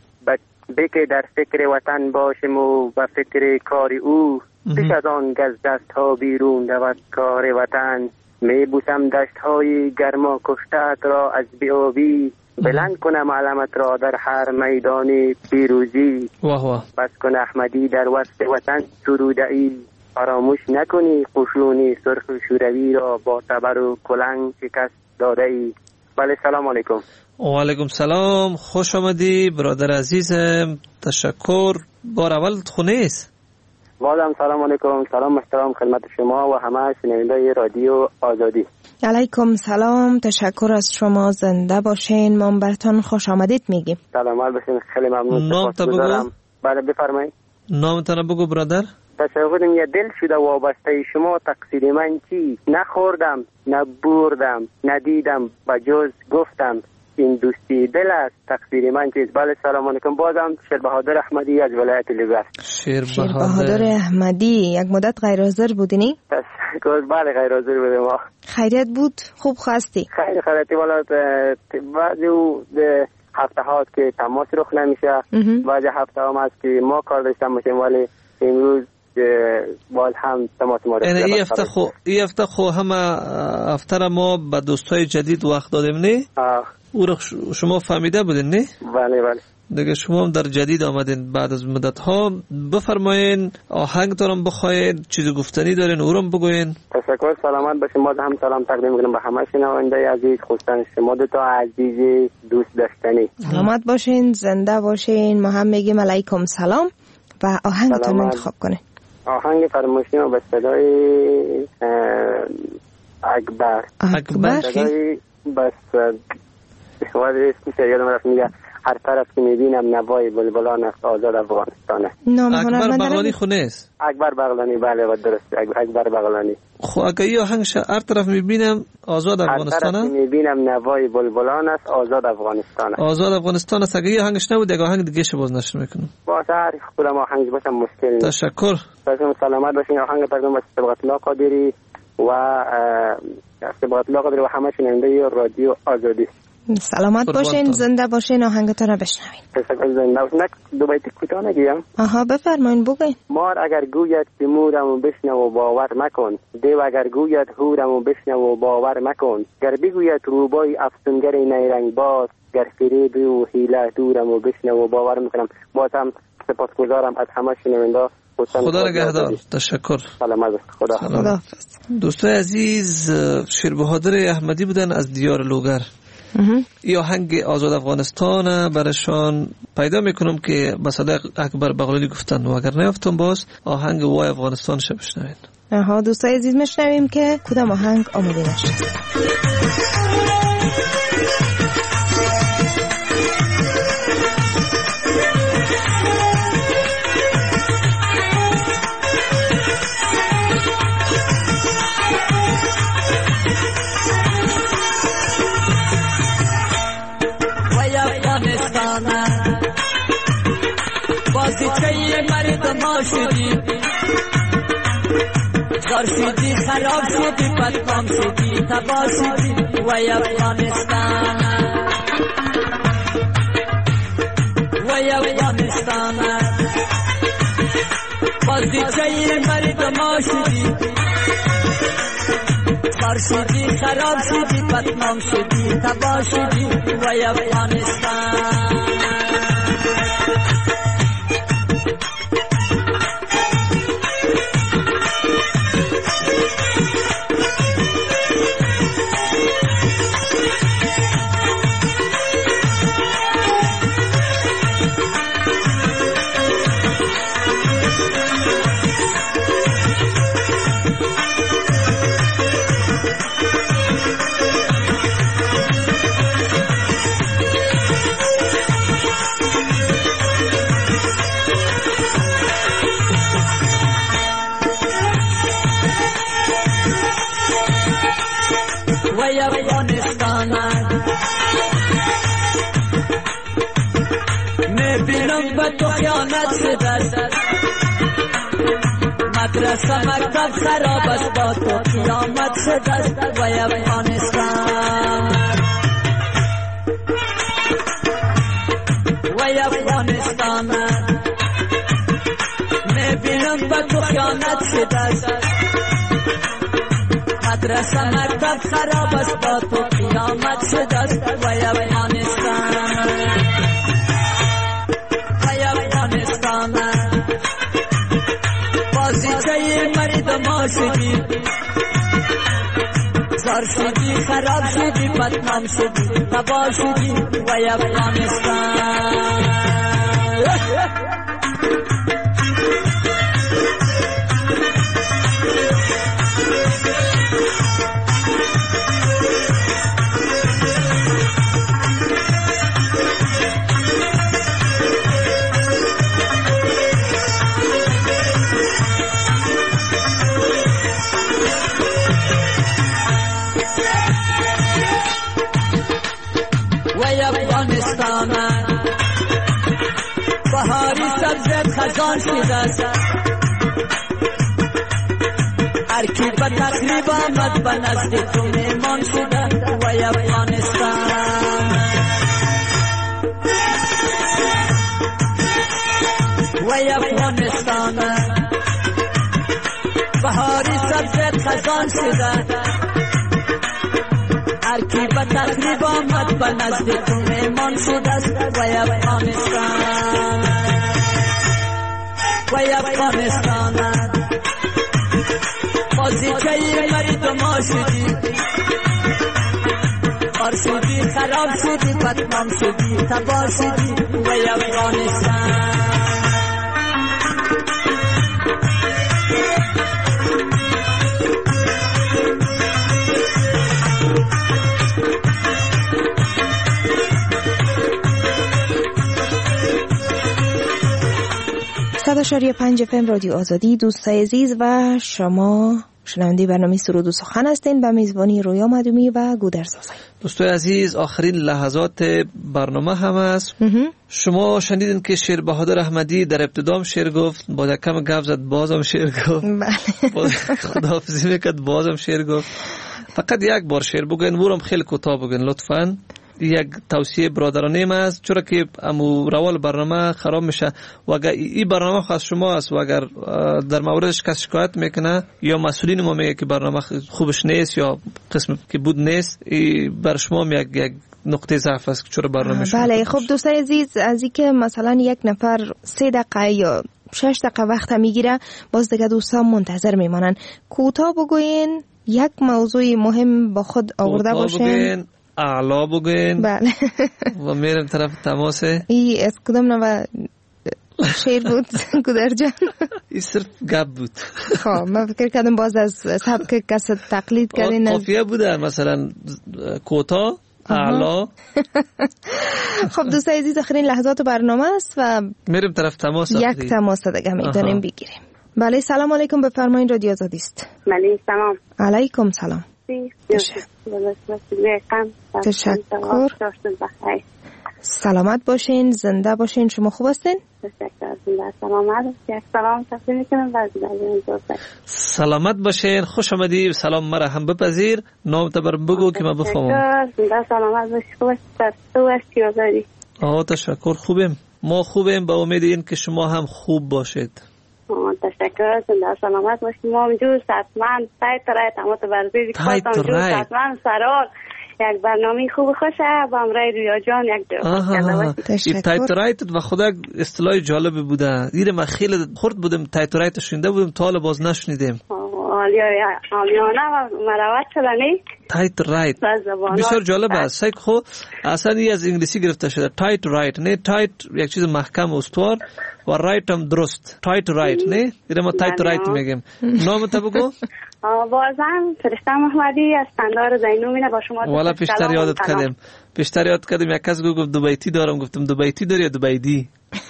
بکه در فکر وطن باشم و به فکر کار او پیش از آن گز دست ها بیرون رود کار وطن. می بوسم دشت های گرما کشتت را از بیابی بلند کنم علمت را در هر میدان پیروزی. واه واه. بس کن احمدی در وسط وطن سروده ای فراموش نکنی قشونی سرخ شوروی را با تبر و کلنگ شکست داده ای. بله سلام علیکم. و علیکم سلام خوش آمدی برادر عزیزم تشکر. بار اول خونه است. بازم سلام علیکم سلام محترم خدمت شما و همه شنونده رادیو آزادی. علیکم سلام تشکر از شما زنده باشین ما براتون خوش آمدید میگیم. سلامت باشین خیلی ممنون. نام تا بگو. بله بفرمایید. نامتون بگو برادر. تشکرم یه دل شده وابسته شما تقصیر من چی نخوردم نبوردم ندیدم بجز گفتم این دوستی دل است تقصیر من چیست. بله سلام علیکم. بازم شیر بهادر احمدی از ولایت لیبر. شیر بهادر احمدی یک مدت غیر حاضر بودینی؟ تشکر. بله غیر حاضر بودیم. خیریت بود خوب خواستی؟ خیلی خیریتی والا بعضی هفته هاست که تماس رخ نمیشه بعضی هفته هم هست که ما کار داشتم باشیم ولی امروز باز هم تماس ما رسید. این هفته خو این هفته خو همه هفته ما به دوستای جدید وقت دادیم نه؟ او رو شما فهمیده بودین نه؟ بله بله. دیگه شما هم در جدید آمدین بعد از مدت ها. بفرمایین آهنگ دارم بخواین چیز گفتنی دارین او رو بگوین. تشکر. سلامت باشین. باز هم سلام تقدیم میکنم به همه شنونده عزیز خصوصا شما دو تا عزیز دوست داشتنی. سلامت باشین زنده باشین. ما هم میگیم علیکم سلام و آهنگتون انتخاب کنین. آهنگ فرمایشی به صدای اکبر. اکبر صدای بس شما اسمش یادم رفت میگه هر طرف که میبینم نوای بلبلان است آزاد افغانستانه. اکبر بغلانی خونه است. اکبر بغلانی بله و درست اکبر بغلانی. خب اگه این آهنگ هر طرف میبینم آزاد افغانستانه. هر طرف میبینم نوای بلبلان است آزاد افغانستانه. آزاد افغانستان است. اگه این آهنگش نبود دیگه آهنگ دیگه ش باز نشر میکنم. باز هر خودم آهنگ باشم مشکل نیست. تشکر. باشم سلامت باشین. آهنگ تقدیم به صبغت الله قادری و صبغت الله قادری و همه شنونده رادیو آزادی. سلامت باشین، زنده باشین، آهنگتون رو بشنوین. زنده باشین. دو بیت کوتاه نگیم. آها بفرمایین بگین. مار اگر گوید که مورمو بشنو و باور مکن، دیو اگر گوید هورمو بشنو و باور مکن، گر بگوید روبای افسونگر نیرنگ باز، گر فریب و حیله دورمو بشنو و باور میکنم. بازم سپاسگزارم از همه شنونده. خدا نگهدار. تشکر. سلامت. خدا خداحافظ. دوستای عزیز، شیر بهادر احمدی بودن از دیار لوگر. این آهنگ آزاد افغانستان برشان پیدا میکنم که مثلا اکبر بغلانی گفتن و اگر نیافتم باز آهنگ وای افغانستان شو بشنوید. آها دوستای عزیز میشنویم که کدام آهنگ آماده نشده. بازیچه مردم شدی، زار شدی، خراب شدی، بدنام شدی، تباه شدی وای افغانستان، وای افغانستان. بازیچه مردم شدی، زار شدی، خراب شدی، بدنام شدی، تباه شدی وای افغانستان. مدرسه مکتب خراب است با تو قیامت شده است وای افغانستان، وای افغانستان. میبینم با تو خیانت شده است، مدرسه مکتب خراب است با تو قیامت شده است وای افغانستان، وای افغانستان. بازیچه مردم شدی، زار شدی، خراب شدی، بدنام شدی، تباه شدی وای افغانستان. بهاری سبزت خزان شده است، هر کی به تقریب آمد به نزد تو میمان شده وای افغانستان، وای افغانستان. بهاری سبزت خزان شده، هر کی به تقریب آمد به نزد تو میمان شده است وای افغانستان، وای افغانستان. بازیچه مردم شدی، خار شدی، خراب شدی، بدنام شدی، تباه شدی وای افغانستان. صد و شش و پنج اف ام رادیو آزادی. دوستای عزیز و شما شنونده برنامه سرود و سخن هستین به میزبانی رویا مدومی و گودرزازی. دوستای عزیز آخرین لحظات برنامه هم است. شما شنیدین که شیر بهادر احمدی در ابتدام شعر گفت، با کم گپ زد بازم شعر گفت، خداحافظی میکرد بازم شعر گفت. فقط یک بار شعر بگین، ورم خیلی کوتاه بگین لطفاً. یک توصیه برادرانه ما است، چرا که امو روال برنامه خراب میشه و اگر این برنامه خاص شما است و اگر در موردش کس شکایت میکنه یا مسئولین ما میگه که برنامه خوبش نیست یا قسم که بود نیست، بر شما یک یک نقطه ضعف است که چرا برنامه شما. بله خب دوستای عزیز، از اینکه مثلا یک نفر سه دقیقه یا شش دقیقه وقت میگیره، باز دیگه دوستان منتظر میمانن. کوتاه بگوین، یک موضوع مهم با خود آورده باشین، اعلا بگین. بله. و میرم طرف تماسه. ای از کدام نوع شعر بود گودر جان؟ این صرف گپ بود. خب من فکر کردم باز از سبک کس تقلید کردین. قافیه بوده مثلا کوتاه اعلا. خب دوستای عزیز، آخرین لحظات برنامه است و میریم طرف تماس. یک تماس دیگه میتونیم بگیریم. بله سلام علیکم، بفرمایید رادیو آزادی است. بله سلام. علیکم سلام. تشکر. سلامت باشین، زنده باشین. شما خوب هستین؟ تشکر. زنده سلامت. یک سلام تقدیم میکنم بعد سلامت باشین، خوش آمدی. سلام مرا هم بپذیر. نام تو برام بگو که من بفهمم. زنده سلامت باشی. خوب است. تو هستی آزادی؟ آه تشکر، خوبیم. ما خوبیم، با امید این که شما هم خوب باشید. تشکر. زنده سلامت باشید. ما اینجور حتما تایت رایت هم تو برزیدی کاتم جو حتما سرال یک برنامه خوب خوشه با امرای رویا جان یک جا. تشکر. تایت رایت و خدا اصطلاح جالب بوده. دیره من خیلی خورد بودم تایت رایت شنیده بودم تا حالا باز نشنیدم. آلیا آلیانا و مروت شدنی تایت رایت بسیار جالب است. سایک خو اصلا این از انگلیسی گرفته شده. تایت رایت نه، تایت یک چیز محکم و استوار و رایت هم درست. تایت رایت نه، دیره ما تایت رایت میگیم. نام تو بگو. بازم فرشته محمدی از تندار زینومینه با شما. والا پیشتر یادت کردم پیشتر یاد کردم یک کس گفت دوبیتی دارم، گفتم دوبیتی داری یا دوبیدی؟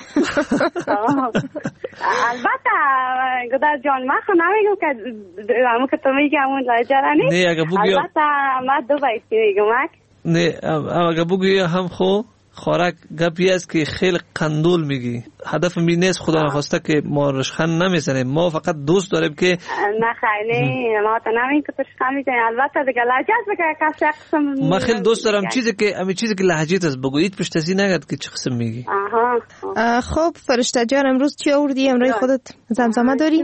البته گودر جان من خو نمیگم که همون که تو میگی همون لایجرانی. نه اگه بگی البته من دوبیتی میگم. نه اگه بگی هم خو خوراک گپی است که خیلی قندول میگی. هدف می نیست خدا نخواسته که ما رشخند نمیزنیم، ما فقط دوست داریم که نه خیلی ما تا نمیم که رشخند میزنیم. البته دیگه لهجه است بگه کسی قسم. ما خیلی دوست دارم چیزی که همین چیزی که لهجه‌ت است بگو، هیچ پشتازی نگرد که چه قسم میگی. آها. خب فرشته جان امروز چی آوردی؟ امروز خودت زمزمه داری؟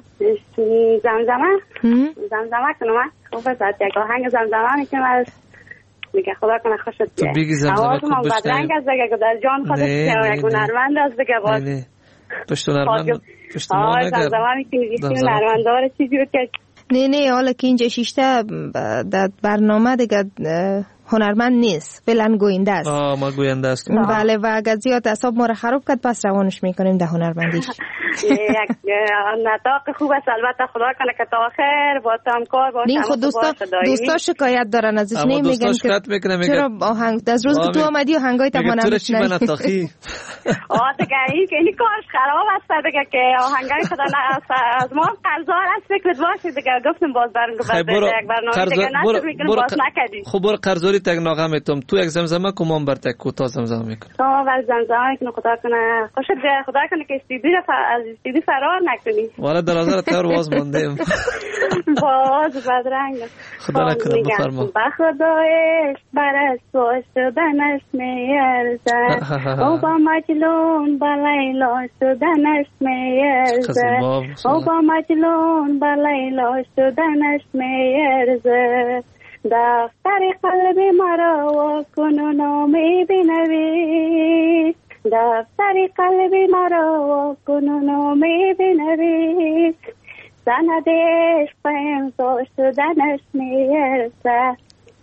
زمزمه؟ زمزمه کنم. خب بذار یک آهنگ زمزمه میکنم میگه خدا کنه خوشت بیاد. تو بگی زمزمه کن بشنویم. بدرنگ از دیگه در جان خودت یک هنرمند از دیگه باز. نه نه. پشت هنرمند پشت ما نگر. زمزمه میکنی هنرمندار چیزی بود که نه نه حالا که اینجا شیشته در برنامه دیگه هنرمند نیست، فعلا گوینده است. آه ما گوینده است. بله و اگر زیاد اعصاب ما رو خراب کرد پس روانش میکنیم در هنرمندیش. یک نطاق خوب است. البته خدا کنه که تا آخر با تام کار باشه. این خود دوستا دوستا شکایت دارن ازش، نمیگن که چرا آهنگ از روز که تو اومدی آهنگای تو ما نمیشنی. آه دیگه این که این کارش خراب است دیگه که آهنگای خدا از ما قرضدار است فکرت باشه دیگه. گفتم باز برنگو بعد یک برنامه دیگه نشد میکنم باز نکردی. خب برو قرضداری تک ناغه میتم تو یک زمزمه کمام بر تک کوتاه زمزمه میکنم. تو بر زمزمه کنه خدا کنه خوشت بیاد. خدا کنه که استودیو از استودیو فرار نکنی. والا در نظر تر واز موندیم. باز بدرنگ. خدا نکنه بفرما. با خدایش برای سوش شدنش میارزه او با مجنون با لیلا شدنش میارزه او با مجنون با لیلا شدنش میارزه دفتر قلب مرا و کنون و میبینویش دفتر قلب مرا و کنون و میبینویش سندش امضا شدنش میارزه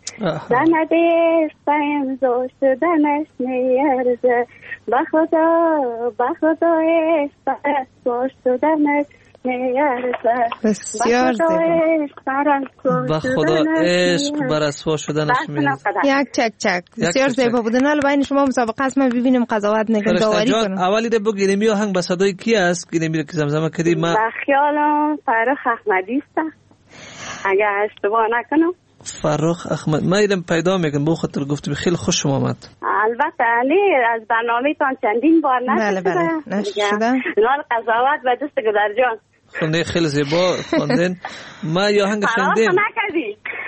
سندش امضا شدنش میارزه با خدا با خدایش برسوا شدنش میارزه بسیار زیبا. با خدا عشق برسوا شدنش میارزه. یک چک چک بسیار زیبا بود. نه بین شما مسابقه است، ما ببینیم قضاوت نگن داوری کنم. اولی ده بگیریم یا هنگ به صدای کی است که نمیره که زمزمه کردی؟ ما خیالم فرخ احمدی است اگه اشتباه نکنم. فرخ احمد ما ایدم پیدا میکنم بو خاطر گفتم خیلی خوش اومد. البته علی از برنامه تان چندین بار نشده. بله بله نشده. نال قضاوت و دست گدر جان خونده خیلی زیبا خوندن. ما یا هنگ شنیدیم. فرخ نکردی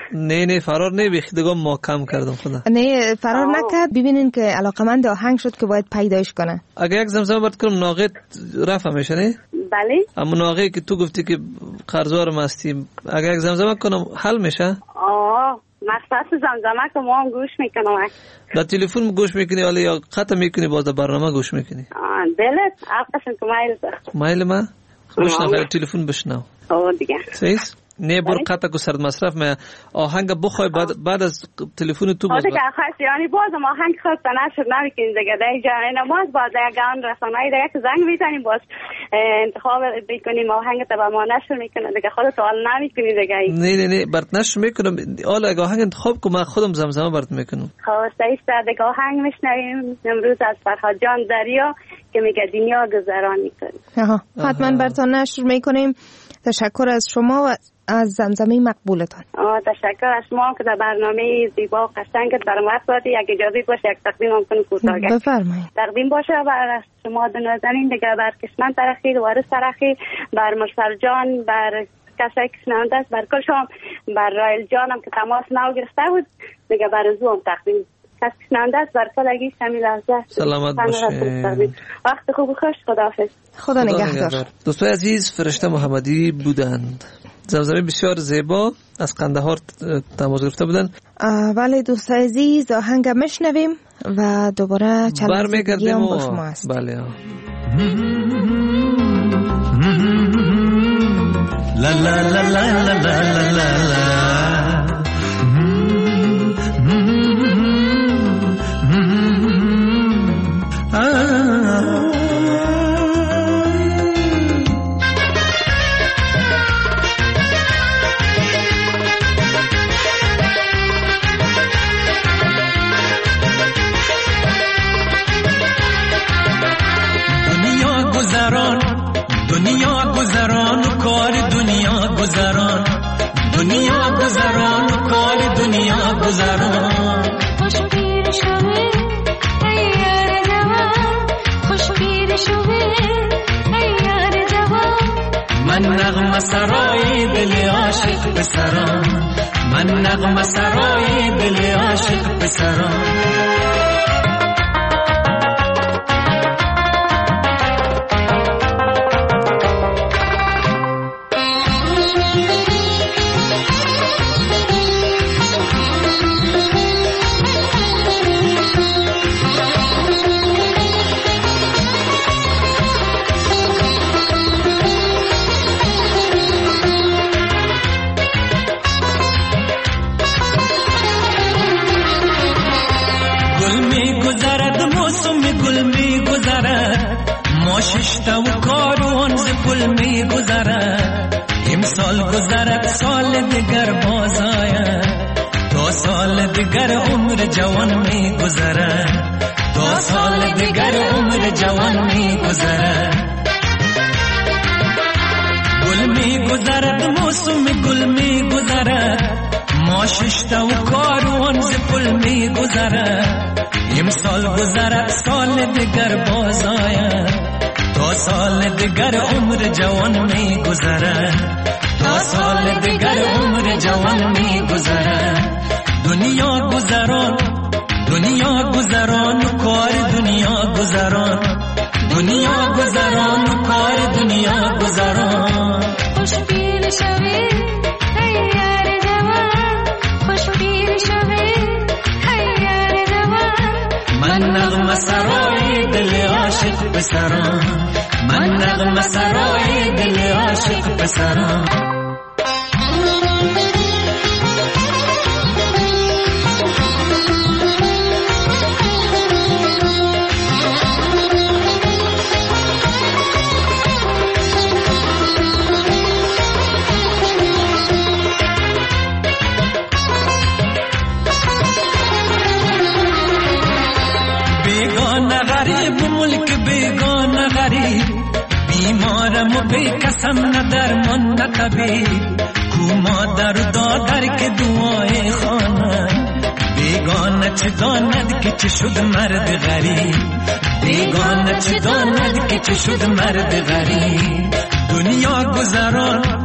نه نه فرار نه بیخی دیگه ما کم کردم خدا. نه فرار نکرد. ببینین که علاقمند آهنگ شد که باید پیدایش کنه. اگه یک زمزمه برات کنم ناقه رفع میشه نه؟ بله. اما ناقه که تو گفتی که قرضدارم هستی، اگه یک زمزمه کنم حل میشه؟ آه مخصوص زمزمه که ما هم گوش میکنم. در تلفن گوش میکنی ولی یا قطع میکنی باز در برنامه گوش میکنی؟ آه دلت افتشن که مایل دارم. مایل ما؟ بشنو خیلی تلفن بشنو. آه دیگه. سیس؟ نه بر قطع کو سرد مصرف ما آهنگ بخوای بعد بعد از تلفن تو باز. دیگه خاص یعنی باز ما آهنگ خاص نشد نمیکنیم دیگه دیگه نماز باز دیگه آن رسانه‌ای دیگه که زنگ میزنیم باز انتخاب بکنیم آهنگ تبع ما نشر میکنه دیگه خودت حال نمیکنی دیگه. نه نه نه برات نشر میکنم حالا اگه آهنگ انتخاب کنم خودم زمزمه برات میکنم. خلاص ایست دیگه آهنگ میشنویم امروز از فرهاد جان دریا که میگه دنیا گذران میکنه. آها حتما براتون نشر میکنیم. تشکر از شما و از زمزمه مقبولتان. آه تشکر از شما که در برنامه زیبا و قشنگت برام وقت دادی. اگه اجازه باشه یک تقدیم هم کنم کوتاه. بفرمایید. تقدیم باشه بر شما دو نازنین دیگه، بر کشمن ترخی، وارث ترخی، بر مرسل جان، بر کسایی که شنونده است، بر کلشام، بر رایل جانم که تماس نو گرفته بود دیگه بر زو هم تقدیم. کسی که شنونده است بر کلگی شمی لحظه سلامت باشه. وقت خوب و خوش. خداحافظ. خدا نگهدار. دوستای عزیز فرشته محمدی بودند. زمزمه بسیار زیبا از قندهار تماس گرفته بودن. بله دوستای عزیز آهنگ میشنویم و دوباره چند دیگه هم با شما است. بله لا لا لا لا لا لا لا دنیا گذران و کار دنیا گذران، دنیا گذران و کار دنیا گذران. خوش پیر شوه ای یار جوان، خوش پیر شوه ای یار جوان. من نغمه سرای دل عاشق پسران، من نغمه سرای دل عاشق پسران. ششتا و کاروان ز گل می گذرد، امسال گذرد سال دیگر باز آید، تا سال دیگر عمر جوان می گذرد، تا سال دیگر عمر جوان می گذرد. گل می گذرد موسم گل می گذرد، ما ششتا و کاروان ز گل می گذرد، امسال گذرد سال دیگر باز آید، تا سال دیگر عمر جوان می گذرد، تا سال دیگر عمر جوان می گذرد. دنیا گذران، دنیا گذران و کار دنیا گذران، دنیا گذران و کار دنیا گذران. خوش پیر شوی ای یار جوان، خوش پیر شوی ای یار جوان. من نغمه سرای دل عاشق پسران، من نغمه سرای دل عاشق پسران. بیگانه غریب ملک بیگانه غریب، بیمارم و بی کسم نه درمان نه طبیب، کو مادر و دادر که دعای خانه، بیگانه چه داند که چه شد مرد غریب، بیگانه چه داند که چه شد مرد غریب. دنیا گذران،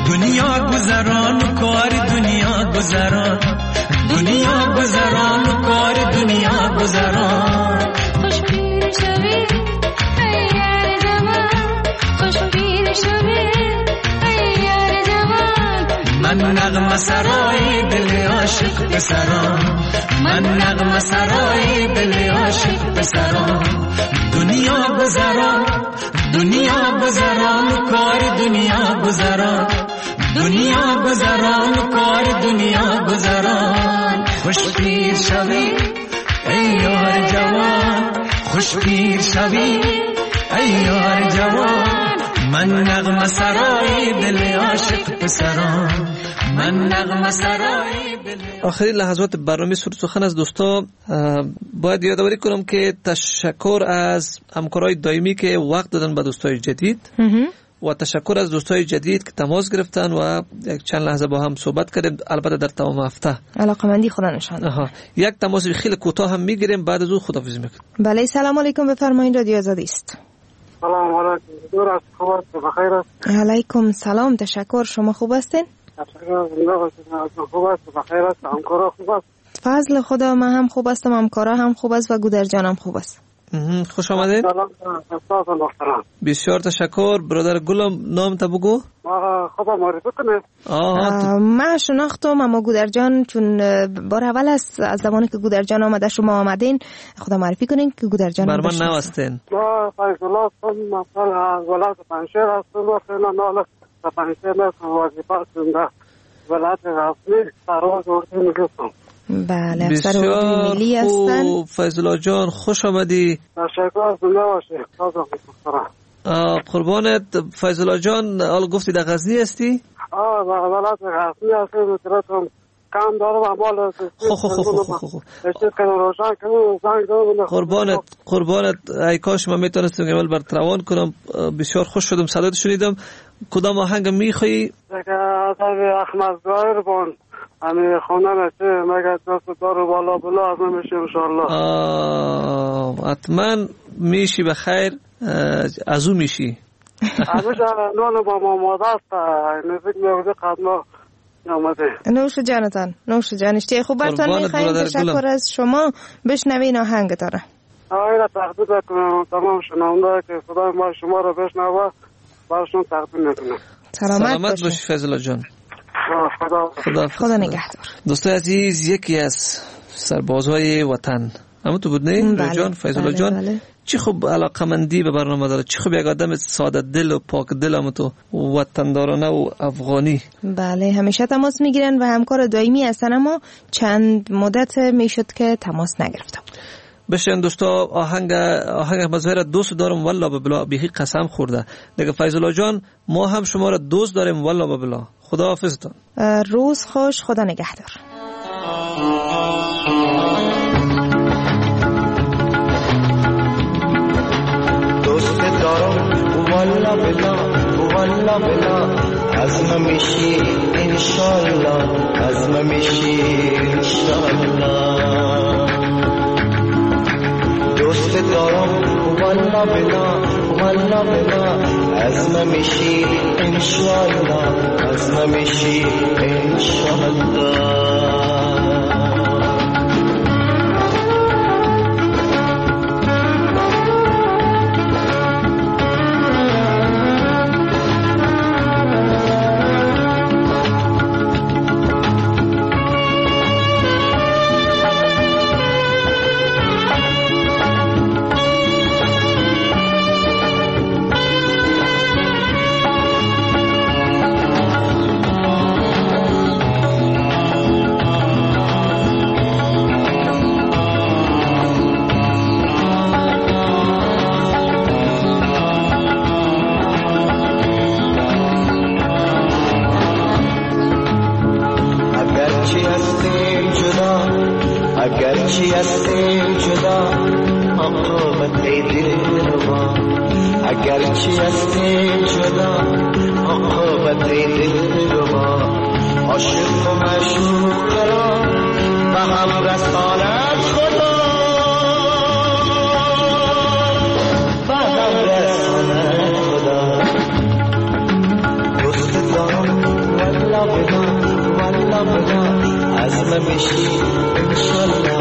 دنیا گذران و کار دنیا گذران دنیا گذران و کار دنیا گذران خوش پیر شوی ای یار جوان خوش پیر شوی ای یار جوان من نغمه سرای دل عاشق پسران من نغمه سرای دل عاشق پسران دنیا گذران دنیا گذران و کار دنیا گذران دنیا گذران و کار دنیا گذران خوش پیر شوی ای یار جوان خوش پیر شوی ای یار جوان من نغمه سرای دل عاشق پسران من نغمه سرای دل. آخرین لحظات برنامه سرود سخن از دوستا باید یادآوری کنم که تشکر از همکارای دائمی که وقت دادن به دوستای جدید و تشکر از دوستای جدید که تماس گرفتن و یک چند لحظه با هم صحبت کردیم، البته در تمام هفته. علاقمندی خدا نشان داد. یک تماس خیلی کوتاه هم میگیریم، بعد از اون خداحافظی میکنیم. بله، سلام علیکم، بفرمایید، رادیو آزادی است. سلام علیکم، دور از خوب است، بخیر است. علیکم سلام، تشکر. شما خوب هستین؟ تشکر، زنده باشید. خوب است، بخیر است. همکارا خوب است؟ فضل خدا، من هم خوب هستم، همکارا هم خوب است و گودر جانم خوب است. خوش آمدید. سلام استاد محترم. بسیار تشکر. برادر گلم، نام تا بگو. خدا معرفی کنه. من شناختم، اما گودر جان چون بار اول است از زمانی که گودر جان آمده شما آمدین، خدا معرفی کنین که گودر جان بر من نوستین. ما فیض الله هستم، مثلا از ولایت پنجشیر هستم و فعلا نال پنجشیر هستم، وظیفه هستم در ولایت غزنی، سرباز اردو میگستم. بله، افسر اردوی ملی هستن. فیض الله جان خوش آمدی. تشکر، زنده باشی. قربانت. فیض الله جان، حالا گفتی در غزنی هستی؟ آه، در ولایت غزنی هستم، مترتم کام دارم، اعمال خو خو خو خو خو خو اشتیت کنم، روشن کنم، زنگ دارم. قربانت قربانت ای کاش من میتونستم ایمیل برات روان کنم. بسیار خوش شدم صدات شنیدم. کدام آهنگ میخوایی؟ دیگه از احمد ظاهر بون همین خونه نشه، مگر دست دارو بالا بلا از نمیشه انشاءالله. حتما میشی بخیر، از او میشی. همیشه نون با ما ماده است، نزدیک میوزه قدما آمده. نوش جانتان، نوش جانشتی. خوب برتان میخواییم. تشکر از شما. بشنوین آهنگ داره. آقای را تقدیم کنم تمام شنونده که صدای ما شما را بشنوه، برشون تقدیم میکنم. سلامت باشی فیض الله جان. خدا خدا خدا نگهدار. دوستای عزیز، یکی از سربازهای وطن اما تو بود نه؟ بله. جان فیض الله جان. بله. چی خوب علاقمندی به برنامه داره، چی خوب یک آدم ساده دل و پاک دل هم تو وطندارانه و افغانی. بله، همیشه تماس میگیرن و همکار دائمی هستن، اما چند مدت میشد که تماس نگرفتم. بشین دوستا، آهنگ آهنگ مظاهر دوست دارم والله به بلا، بیخی قسم خورده دیگه. فیض الله جان، ما هم شما را دوست داریم والله به بلا. خدا حافظتون. روز خوش، خدا نگهدار. دوست دارم والله بلا، والله بلا، عزم میشی انشالله، عزم میشی انشالله. دوست دارم والله بلا، والله بلا، عزم میشی انشالله، عزم میشی انشالله. اگرچه هستیم جدا عاقبت ای دلربا، اگرچه هستیم جدا عاقبت ای دلربا. عاشق و معشوق را به هم رساند خدا، به هم رساند خدا. دوست دارم رزم میشی انشالله